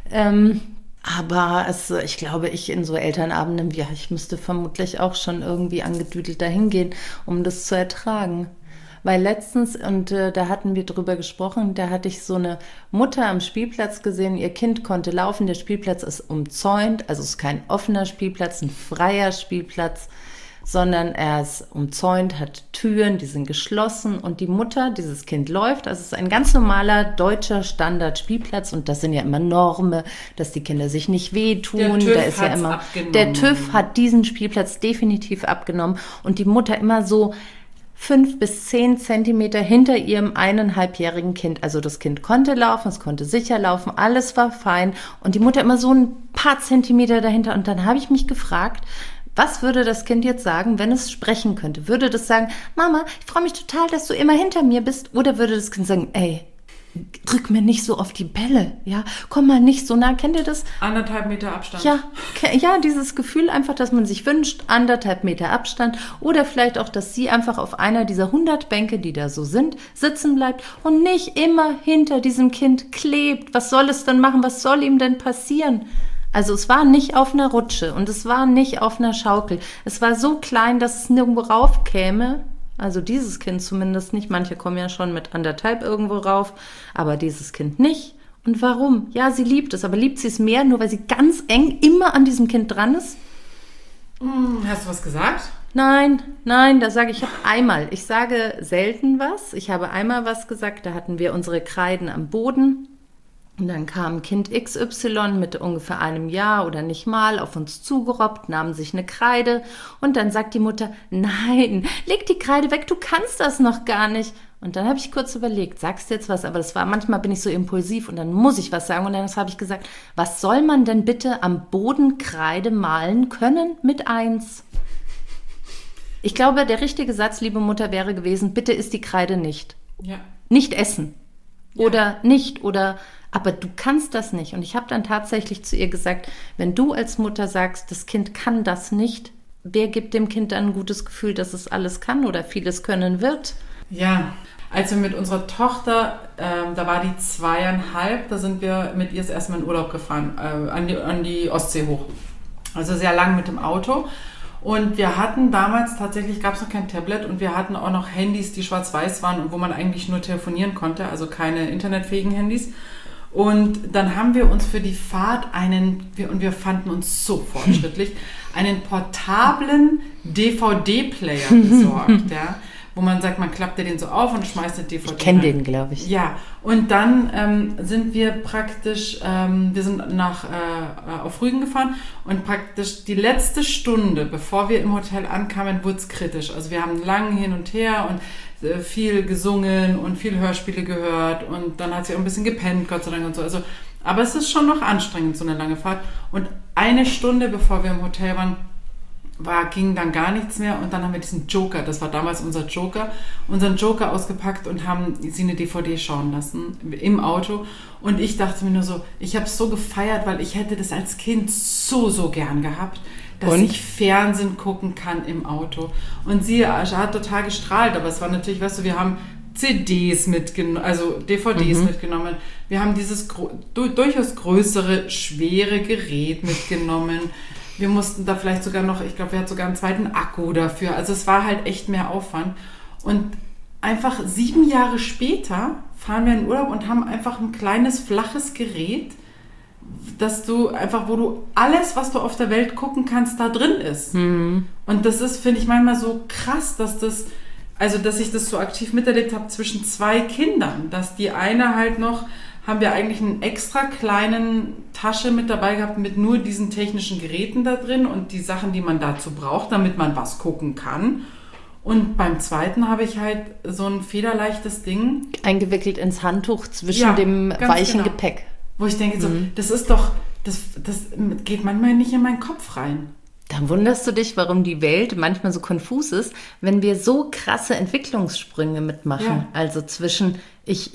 Aber ich glaube, in so Elternabenden, ich müsste vermutlich auch schon irgendwie angedüdelt dahin gehen, um das zu ertragen. Weil letztens, und da hatten wir drüber gesprochen, da hatte ich so eine Mutter am Spielplatz gesehen, ihr Kind konnte laufen, der Spielplatz ist umzäunt, also es ist kein offener Spielplatz, ein freier Spielplatz, sondern er ist umzäunt, hat Türen, die sind geschlossen und die Mutter, dieses Kind läuft, also es ist ein ganz normaler deutscher Standard-Spielplatz und das sind ja immer Normen, dass die Kinder sich nicht wehtun. Der TÜV hat diesen Spielplatz definitiv abgenommen und die Mutter immer so 5 bis 10 Zentimeter hinter ihrem 1,5-jährigen Kind. Also das Kind konnte laufen, es konnte sicher laufen, alles war fein. Und die Mutter immer so ein paar Zentimeter dahinter. Und dann habe ich mich gefragt, was würde das Kind jetzt sagen, wenn es sprechen könnte? Würde das sagen, Mama, ich freue mich total, dass du immer hinter mir bist? Oder würde das Kind sagen, ey, drück mir nicht so auf die Bälle, ja, komm mal nicht so nah, kennt ihr das? 1,5 Meter Abstand. Ja, dieses Gefühl einfach, dass man sich wünscht, 1,5 Meter Abstand oder vielleicht auch, dass sie einfach auf einer dieser 100 Bänke, die da so sind, sitzen bleibt und nicht immer hinter diesem Kind klebt. Was soll es denn machen? Was soll ihm denn passieren? Also es war nicht auf einer Rutsche und es war nicht auf einer Schaukel. Es war so klein, dass es nirgendwo raufkäme. Also dieses Kind zumindest nicht. Manche kommen ja schon mit 1,5 irgendwo rauf, aber dieses Kind nicht. Und warum? Ja, sie liebt es, aber liebt sie es mehr, nur weil sie ganz eng immer an diesem Kind dran ist? Hast du was gesagt? Nein, da sage ich habe einmal. Ich sage selten was. Ich habe einmal was gesagt, da hatten wir unsere Kreiden am Boden. Und dann kam Kind XY mit ungefähr einem Jahr oder nicht mal auf uns zugerobbt, nahm sich eine Kreide und dann sagt die Mutter, nein, leg die Kreide weg, du kannst das noch gar nicht. Und dann habe ich kurz überlegt, sagst du jetzt was? Aber das war, manchmal bin ich so impulsiv und dann muss ich was sagen. Und dann habe ich gesagt, was soll man denn bitte am Boden Kreide malen können mit 1? Ich glaube, der richtige Satz, liebe Mutter, wäre gewesen, bitte isst die Kreide nicht. Ja. Nicht essen. Oder nicht, oder, aber du kannst das nicht. Und ich habe dann tatsächlich zu ihr gesagt, wenn du als Mutter sagst, das Kind kann das nicht, wer gibt dem Kind dann ein gutes Gefühl, dass es alles kann oder vieles können wird? Ja, als wir mit unserer Tochter, da war die 2,5, da sind wir mit ihr das erste Mal in Urlaub gefahren, an die Ostsee hoch. Also sehr lang mit dem Auto. Und wir hatten damals, tatsächlich gab es noch kein Tablet und wir hatten auch noch Handys, die schwarz-weiß waren und wo man eigentlich nur telefonieren konnte, also keine internetfähigen Handys. Und dann haben wir uns für die Fahrt und wir fanden uns so fortschrittlich, einen portablen DVD-Player besorgt, ja, wo man sagt, man klappt den so auf und schmeißt eine DVD. Ich kenne den, glaube ich. Ja, und dann sind wir praktisch, wir sind auf Rügen gefahren und praktisch die letzte Stunde, bevor wir im Hotel ankamen, wurde es kritisch. Also wir haben lang hin und her und viel gesungen und viel Hörspiele gehört und dann hat sie auch ein bisschen gepennt, Gott sei Dank und so. Also, aber es ist schon noch anstrengend, so eine lange Fahrt. Und eine Stunde, bevor wir im Hotel waren, ging dann gar nichts mehr und dann haben wir diesen Joker, das war damals unseren Joker ausgepackt und haben sie eine DVD schauen lassen im Auto und ich dachte mir nur so, ich habe es so gefeiert, weil ich hätte das als Kind so gern gehabt, dass ich Fernsehen gucken kann im Auto und sie hat total gestrahlt, aber es war natürlich, weißt du, wir haben CDs mitgenommen, also DVDs mitgenommen, wir haben dieses durchaus größere, schwere Gerät mitgenommen. Wir mussten da vielleicht sogar noch, ich glaube, wir hatten sogar einen zweiten Akku dafür. Also es war halt echt mehr Aufwand. Und einfach 7 Jahre später fahren wir in Urlaub und haben einfach ein kleines, flaches Gerät, wo du alles, was du auf der Welt gucken kannst, da drin ist. Mhm. Und das ist, finde ich, manchmal so krass, dass ich das so aktiv miterlebt habe zwischen 2 Kindern. Dass die eine halt noch, haben wir eigentlich einen extra kleinen Tasche mit dabei gehabt mit nur diesen technischen Geräten da drin und die Sachen, die man dazu braucht, damit man was gucken kann. Und beim zweiten habe ich halt so ein federleichtes Ding. Eingewickelt ins Handtuch zwischen dem weichen Gepäck. Wo ich denke, so, das ist doch, das geht manchmal nicht in meinen Kopf rein. Dann wunderst du dich, warum die Welt manchmal so konfus ist, wenn wir so krasse Entwicklungssprünge mitmachen. Ja. Also zwischen, ich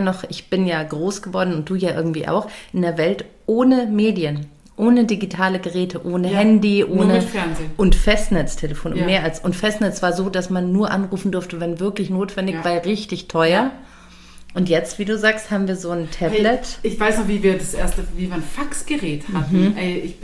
bin ja groß geworden und du ja irgendwie auch, in der Welt ohne Medien, ohne digitale Geräte, ohne Handy, ohne Fernsehen. Und Festnetztelefon. Ja. Und Festnetz war so, dass man nur anrufen durfte, wenn wirklich notwendig, weil richtig teuer. Ja. Und jetzt, wie du sagst, haben wir so ein Tablet. Hey, ich weiß noch, wie wir ein Faxgerät hatten.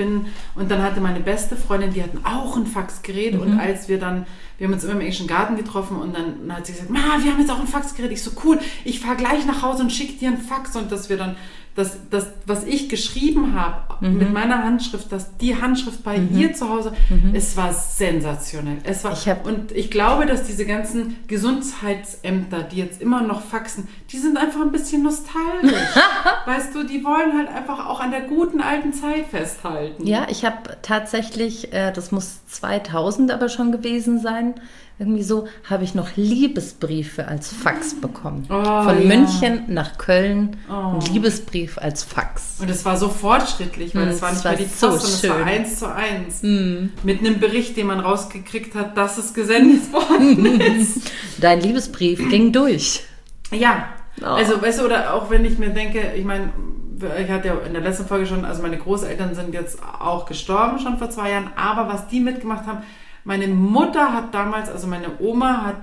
Und dann hatte meine beste Freundin, die hatten auch ein Faxgerät. Und als wir haben uns immer im englischen Garten getroffen und dann hat sie gesagt, wir haben jetzt auch ein Faxgerät. Ich so, cool, ich fahre gleich nach Hause und schicke dir ein Fax. Und dass wir dann, das, was ich geschrieben habe mit meiner Handschrift, dass die Handschrift bei ihr zu Hause, es war sensationell. Und ich glaube, dass diese ganzen Gesundheitsämter, die jetzt immer noch faxen, die sind einfach ein bisschen nostalgisch. Weißt du, die wollen halt einfach auch an der guten alten Zeit festhalten. Ja, ich habe tatsächlich, das muss 2000 aber schon gewesen sein, irgendwie so, habe ich noch Liebesbriefe als Fax bekommen. Von München nach Köln, ein Liebesbrief als Fax. Und es war so fortschrittlich, weil es war nicht mehr die Post, sondern es war 1:1. Mit einem Bericht, den man rausgekriegt hat, dass es gesendet worden ist. Dein Liebesbrief ging durch. Ja, also weißt du, oder auch wenn ich mir denke, ich meine, ich hatte ja in der letzten Folge schon, also meine Großeltern sind jetzt auch gestorben, schon vor 2 Jahren, aber was die mitgemacht haben, meine Mutter hat damals, also meine Oma hat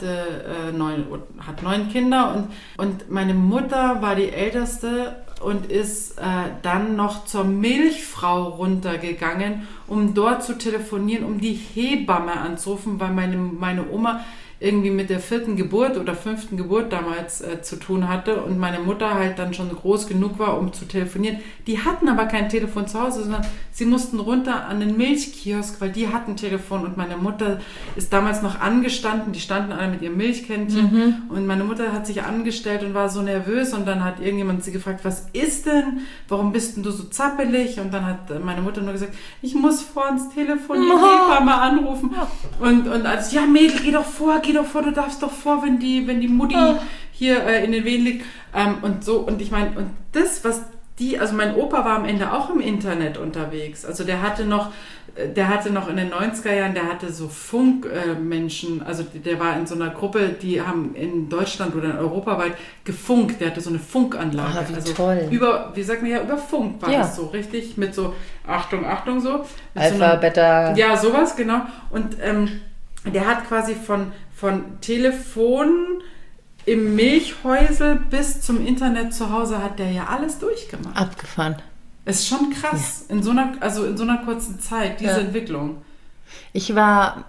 9 Kinder und meine Mutter war die Älteste und ist dann noch zur Milchfrau runtergegangen, um dort zu telefonieren, um die Hebamme anzurufen, weil meine Oma irgendwie mit der 4. Geburt oder 5. Geburt damals zu tun hatte und meine Mutter halt dann schon groß genug war, um zu telefonieren. Die hatten aber kein Telefon zu Hause, sondern sie mussten runter an den Milchkiosk, weil die hatten Telefon und meine Mutter ist damals noch angestanden, die standen alle mit ihrem Milchkännchen und meine Mutter hat sich angestellt und war so nervös und dann hat irgendjemand sie gefragt, was ist denn? Warum bist denn du so zappelig? Und dann hat meine Mutter nur gesagt, ich muss vor ans Telefon die Hebamme anrufen. Und also, ja Mädel, geh doch vor, du darfst doch vor, wenn die Mutti hier in den Wehen liegt. Und so, und ich meine, und das, was also mein Opa war am Ende auch im Internet unterwegs. Also der hatte noch in den 90er Jahren, der hatte so Funkmenschen, also der war in so einer Gruppe, die haben in Deutschland oder europaweit gefunkt. Der hatte so eine Funkanlage. Wie also toll. Über Funk war das so, richtig? Mit so, Achtung, so. Alpha, Beta. Ja, sowas, genau. Und der hat quasi von Telefon im Milchhäusel bis zum Internet zu Hause hat der ja alles durchgemacht. Abgefahren. Ist schon krass, in so einer kurzen Zeit, diese Entwicklung. Ich war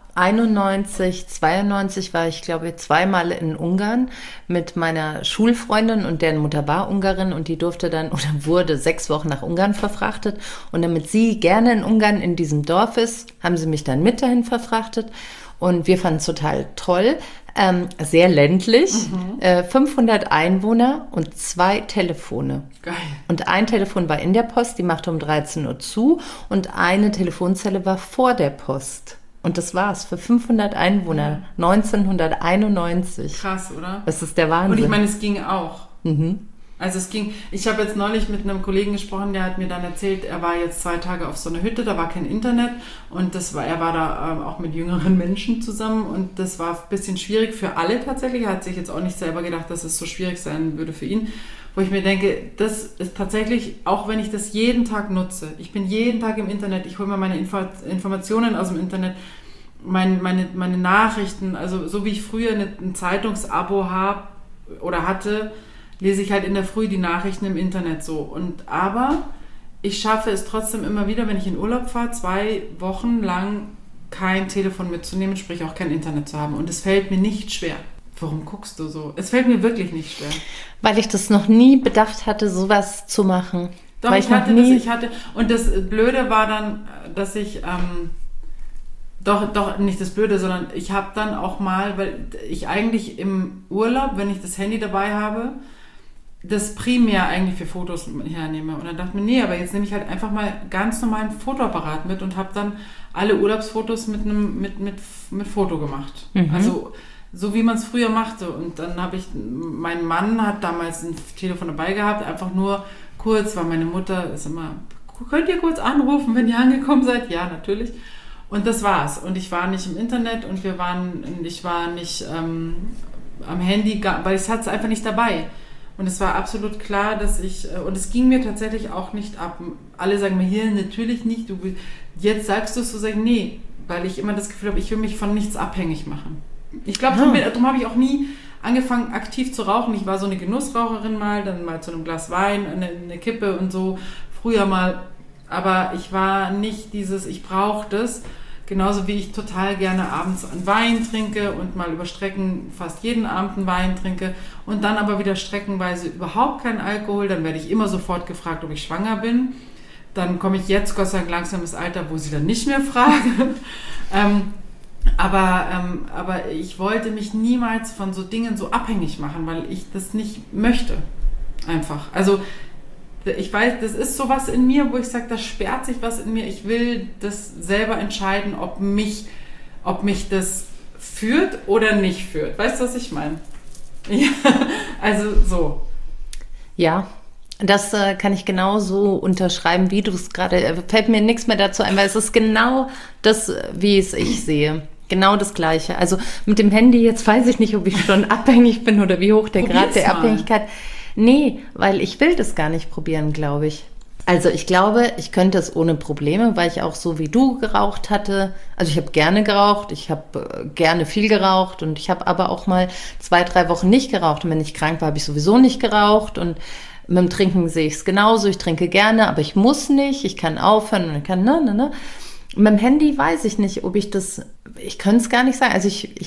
92 war ich, glaube ich, 2-mal in Ungarn mit meiner Schulfreundin und deren Mutter war Ungarin und die durfte dann oder wurde 6 Wochen nach Ungarn verfrachtet und damit sie gerne in Ungarn in diesem Dorf ist, haben sie mich dann mit dahin verfrachtet und wir fanden es total toll. Sehr ländlich, 500 Einwohner und 2 Telefone. Geil. Und ein Telefon war in der Post, die machte um 13 Uhr zu und eine Telefonzelle war vor der Post. Und das war's für 500 Einwohner, 1991. Krass, oder? Das ist der Wahnsinn. Und ich meine, es ging auch. Also ich habe jetzt neulich mit einem Kollegen gesprochen, der hat mir dann erzählt, er war jetzt 2 Tage auf so einer Hütte, da war kein Internet und er war da auch mit jüngeren Menschen zusammen und das war ein bisschen schwierig für alle tatsächlich. Er hat sich jetzt auch nicht selber gedacht, dass es so schwierig sein würde für ihn. Wo ich mir denke, das ist tatsächlich, auch wenn ich das jeden Tag nutze, ich bin jeden Tag im Internet, ich hole mir meine Informationen aus dem Internet, meine Nachrichten, also so wie ich früher ein Zeitungsabo habe oder hatte, lese ich halt in der Früh die Nachrichten im Internet so. Aber ich schaffe es trotzdem immer wieder, wenn ich in Urlaub fahre, 2 Wochen lang kein Telefon mitzunehmen, sprich auch kein Internet zu haben. Und es fällt mir nicht schwer. Warum guckst du so? Es fällt mir wirklich nicht schwer. Weil ich das noch nie bedacht hatte, sowas zu machen. Doch, ich hatte, und das Blöde war dann, dass ich, doch nicht das Blöde, sondern ich habe dann auch mal, weil ich eigentlich im Urlaub, wenn ich das Handy dabei habe, das primär eigentlich für Fotos hernehme. Und dann dachte ich mir, nee, aber jetzt nehme ich halt einfach mal ganz normalen Fotoapparat mit und habe dann alle Urlaubsfotos mit Foto gemacht. Also so wie man es früher machte. Und dann mein Mann hat damals ein Telefon dabei gehabt, einfach nur kurz, weil meine Mutter ist immer, könnt ihr kurz anrufen, wenn ihr angekommen seid? Ja, natürlich. Und das war's. Und ich war nicht im Internet und ich war nicht am Handy, weil ich hatte es einfach nicht dabei. Und es war absolut klar, dass und es ging mir tatsächlich auch nicht ab. Alle sagen mir hier, natürlich nicht, jetzt sagst du es so, sag ich, nee, weil ich immer das Gefühl habe, ich will mich von nichts abhängig machen. Ich glaube, darum habe ich auch nie angefangen, aktiv zu rauchen. Ich war so eine Genussraucherin dann mal zu einem Glas Wein, eine Kippe und so, früher mal. Aber ich war nicht ich brauche das. Genauso wie ich total gerne abends einen Wein trinke und mal über Strecken fast jeden Abend einen Wein trinke und dann aber wieder streckenweise überhaupt keinen Alkohol. Dann werde ich immer sofort gefragt, ob ich schwanger bin. Dann komme ich jetzt, Gott sei Dank, langsam ins Alter, wo sie dann nicht mehr fragen. Aber ich wollte mich niemals von so Dingen so abhängig machen, weil ich das nicht möchte. Einfach. Also ich weiß, das ist sowas in mir, wo ich sage, da sperrt sich was in mir. Ich will das selber entscheiden, ob mich das führt oder nicht führt. Weißt du, was ich meine? Ja, also so. Ja, das kann ich genauso unterschreiben, wie du es gerade, fällt mir nichts mehr dazu ein, weil es ist genau das, wie es ich sehe. Genau das Gleiche. Also mit dem Handy, jetzt weiß ich nicht, ob ich schon abhängig bin oder wie hoch der Grad der Abhängigkeit ist. Nee, weil ich will das gar nicht probieren, glaube ich. Also ich glaube, ich könnte es ohne Probleme, weil ich auch so wie du geraucht hatte. Also ich habe gerne geraucht, ich habe gerne viel geraucht und ich habe aber auch mal 2-3 Wochen nicht geraucht. Und wenn ich krank war, habe ich sowieso nicht geraucht. Und mit dem Trinken sehe ich es genauso. Ich trinke gerne, aber ich muss nicht. Ich kann aufhören und ich kann Mit dem Handy weiß ich nicht, ob ich das... Ich könnte es gar nicht sagen. Also ich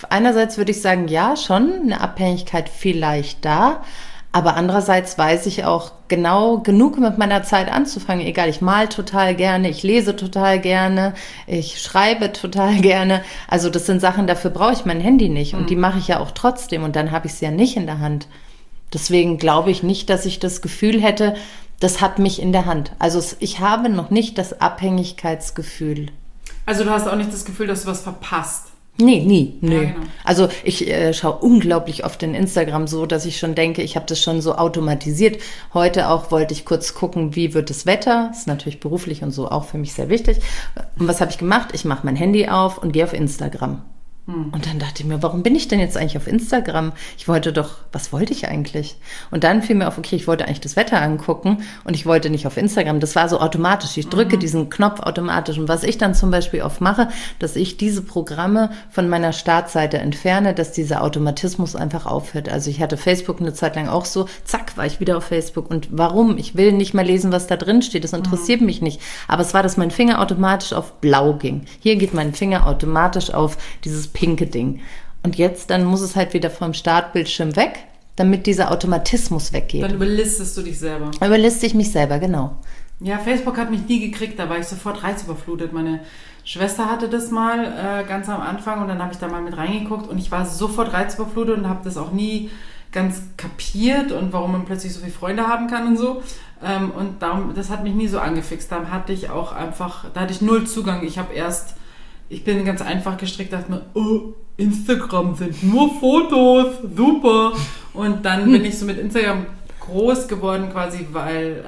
Einerseits würde ich sagen, ja, schon eine Abhängigkeit vielleicht da. Aber andererseits weiß ich auch genau genug mit meiner Zeit anzufangen. Egal, ich male total gerne, ich lese total gerne, ich schreibe total gerne. Also das sind Sachen, dafür brauche ich mein Handy nicht. Und die mache ich ja auch trotzdem. Und dann habe ich es ja nicht in der Hand. Deswegen glaube ich nicht, dass ich das Gefühl hätte, das hat mich in der Hand. Also ich habe noch nicht das Abhängigkeitsgefühl. Also du hast auch nicht das Gefühl, dass du was verpasst? Nee, nie. Nö. Ja, genau. Also ich schaue unglaublich oft in Instagram so, dass ich schon denke, ich habe das schon so automatisiert. Heute auch wollte ich kurz gucken, wie wird das Wetter. Das ist natürlich beruflich und so auch für mich sehr wichtig. Und was habe ich gemacht? Ich mache mein Handy auf und gehe auf Instagram. Und dann dachte ich mir, warum bin ich denn jetzt eigentlich auf Instagram? Was wollte ich eigentlich? Und dann fiel mir auf, okay, ich wollte eigentlich das Wetter angucken und ich wollte nicht auf Instagram. Das war so automatisch. Ich drücke diesen Knopf automatisch. Und was ich dann zum Beispiel oft mache, dass ich diese Programme von meiner Startseite entferne, dass dieser Automatismus einfach aufhört. Also ich hatte Facebook eine Zeit lang auch so, zack, war ich wieder auf Facebook. Und warum? Ich will nicht mehr lesen, was da drin steht. Das interessiert mich nicht. Aber es war, dass mein Finger automatisch auf blau ging. Hier geht mein Finger automatisch auf dieses pinke Ding. Und jetzt, dann muss es halt wieder vom Startbildschirm weg, damit dieser Automatismus weggeht. Dann überlistest du dich selber. Überliste ich mich selber, genau. Ja, Facebook hat mich nie gekriegt, da war ich sofort reizüberflutet. Meine Schwester hatte das mal ganz am Anfang und dann habe ich da mal mit reingeguckt und ich war sofort reizüberflutet und habe das auch nie ganz kapiert und warum man plötzlich so viele Freunde haben kann und so. Und darum, das hat mich nie so angefixt. Da hatte ich null Zugang. Ich bin ganz einfach gestrickt, dachte mir, oh, Instagram sind nur Fotos, super. Und dann bin ich so mit Instagram groß geworden quasi, weil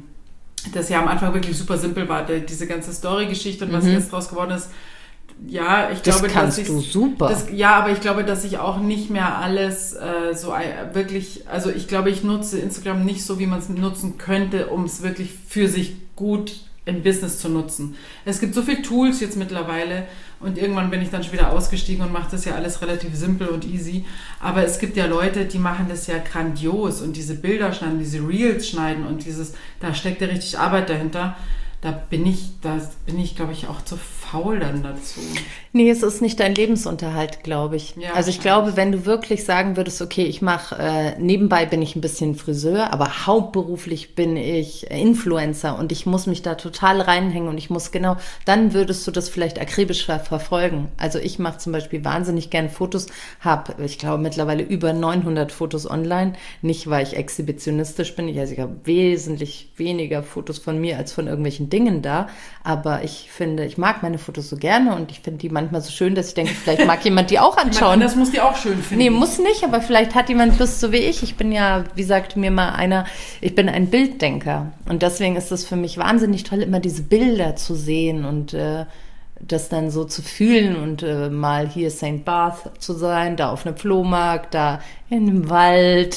das ja am Anfang wirklich super simpel war, diese ganze Story-Geschichte und was jetzt draus geworden ist. Ja, ich glaube, dass ich... Das kannst du super. Aber ich glaube, dass ich auch nicht mehr alles wirklich, also ich glaube, ich nutze Instagram nicht so, wie man es nutzen könnte, um es wirklich für sich gut im Business zu nutzen. Es gibt so viele Tools jetzt mittlerweile und irgendwann bin ich dann schon wieder ausgestiegen und mache das ja alles relativ simpel und easy. Aber es gibt ja Leute, die machen das ja grandios und diese Bilder schneiden, diese Reels schneiden und da steckt ja richtig Arbeit dahinter. Da bin ich, glaube ich, auch zu faul dann dazu. Nee, es ist nicht dein Lebensunterhalt, glaube ich. Ja, also ich glaube, wenn du wirklich sagen würdest, okay, ich mache, nebenbei bin ich ein bisschen Friseur, aber hauptberuflich bin ich Influencer und ich muss mich da total reinhängen und ich muss dann würdest du das vielleicht akribisch verfolgen. Also ich mache zum Beispiel wahnsinnig gerne Fotos, habe, ich glaube, mittlerweile über 900 Fotos online. Nicht, weil ich exhibitionistisch bin. Ich habe wesentlich weniger Fotos von mir als von irgendwelchen Dingen da, aber ich mag meine Fotos so gerne und ich finde die manchmal so schön, dass ich denke, vielleicht mag jemand die auch anschauen. Das muss die auch schön finden. Nee, muss nicht, aber vielleicht hat jemand Lust, so wie ich. Ich bin ja, wie sagte mir mal einer, ich bin ein Bilddenker und deswegen ist es für mich wahnsinnig toll, immer diese Bilder zu sehen und das dann so zu fühlen und mal hier St. Barth zu sein, da auf einem Flohmarkt, da in einem Wald.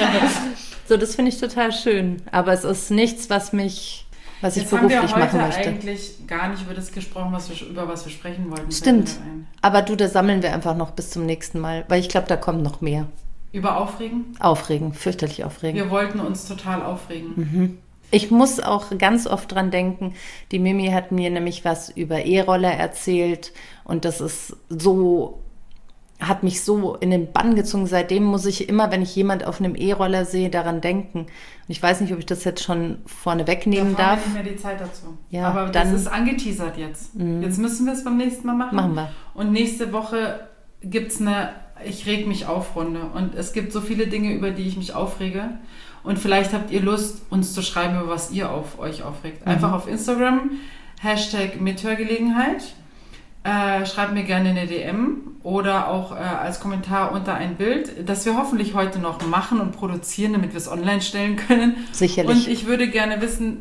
So, das finde ich total schön, aber es ist nichts, was ich beruflich machen möchte. Jetzt haben wir heute eigentlich gar nicht über das gesprochen, über was wir sprechen wollten. Stimmt, aber da sammeln wir einfach noch bis zum nächsten Mal, weil ich glaube, da kommt noch mehr. Über Aufregen? Aufregen, fürchterlich aufregen. Wir wollten uns total aufregen. Mhm. Ich muss auch ganz oft dran denken, die Mimi hat mir nämlich was über E-Roller erzählt und das ist so... hat mich so in den Bann gezogen. Seitdem muss ich immer, wenn ich jemand auf einem E-Roller sehe, daran denken. Und ich weiß nicht, ob ich das jetzt schon vorne wegnehmen darf. Da haben wir nicht mehr die Zeit dazu. Ja, aber das ist angeteasert jetzt. Jetzt müssen wir es beim nächsten Mal machen. Machen wir. Und nächste Woche gibt es Ich reg mich auf Runde. Und es gibt so viele Dinge, über die ich mich aufrege. Und vielleicht habt ihr Lust, uns zu schreiben, über was ihr euch aufregt. Einfach auf Instagram, #Mithörgelegenheit. Schreibt mir gerne eine DM oder auch als Kommentar unter ein Bild, das wir hoffentlich heute noch machen und produzieren, damit wir es online stellen können. Sicherlich. Und ich würde gerne wissen,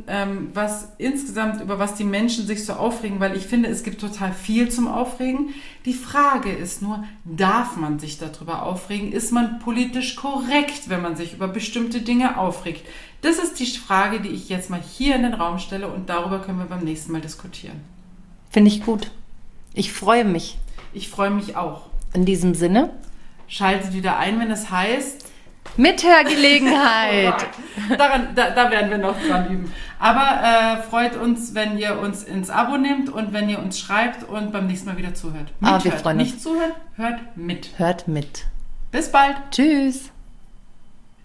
über was die Menschen sich so aufregen, weil ich finde, es gibt total viel zum Aufregen. Die Frage ist nur, darf man sich darüber aufregen? Ist man politisch korrekt, wenn man sich über bestimmte Dinge aufregt? Das ist die Frage, die ich jetzt mal hier in den Raum stelle und darüber können wir beim nächsten Mal diskutieren. Finde ich gut. Ich freue mich. Ich freue mich auch. In diesem Sinne. Schaltet wieder ein, wenn es heißt Mithörgelegenheit. Da werden wir noch dran üben. Aber freut uns, wenn ihr uns ins Abo nehmt und wenn ihr uns schreibt und beim nächsten Mal wieder zuhört. Wir freuen uns. Nicht zuhören, hört mit. Hört mit. Bis bald. Tschüss.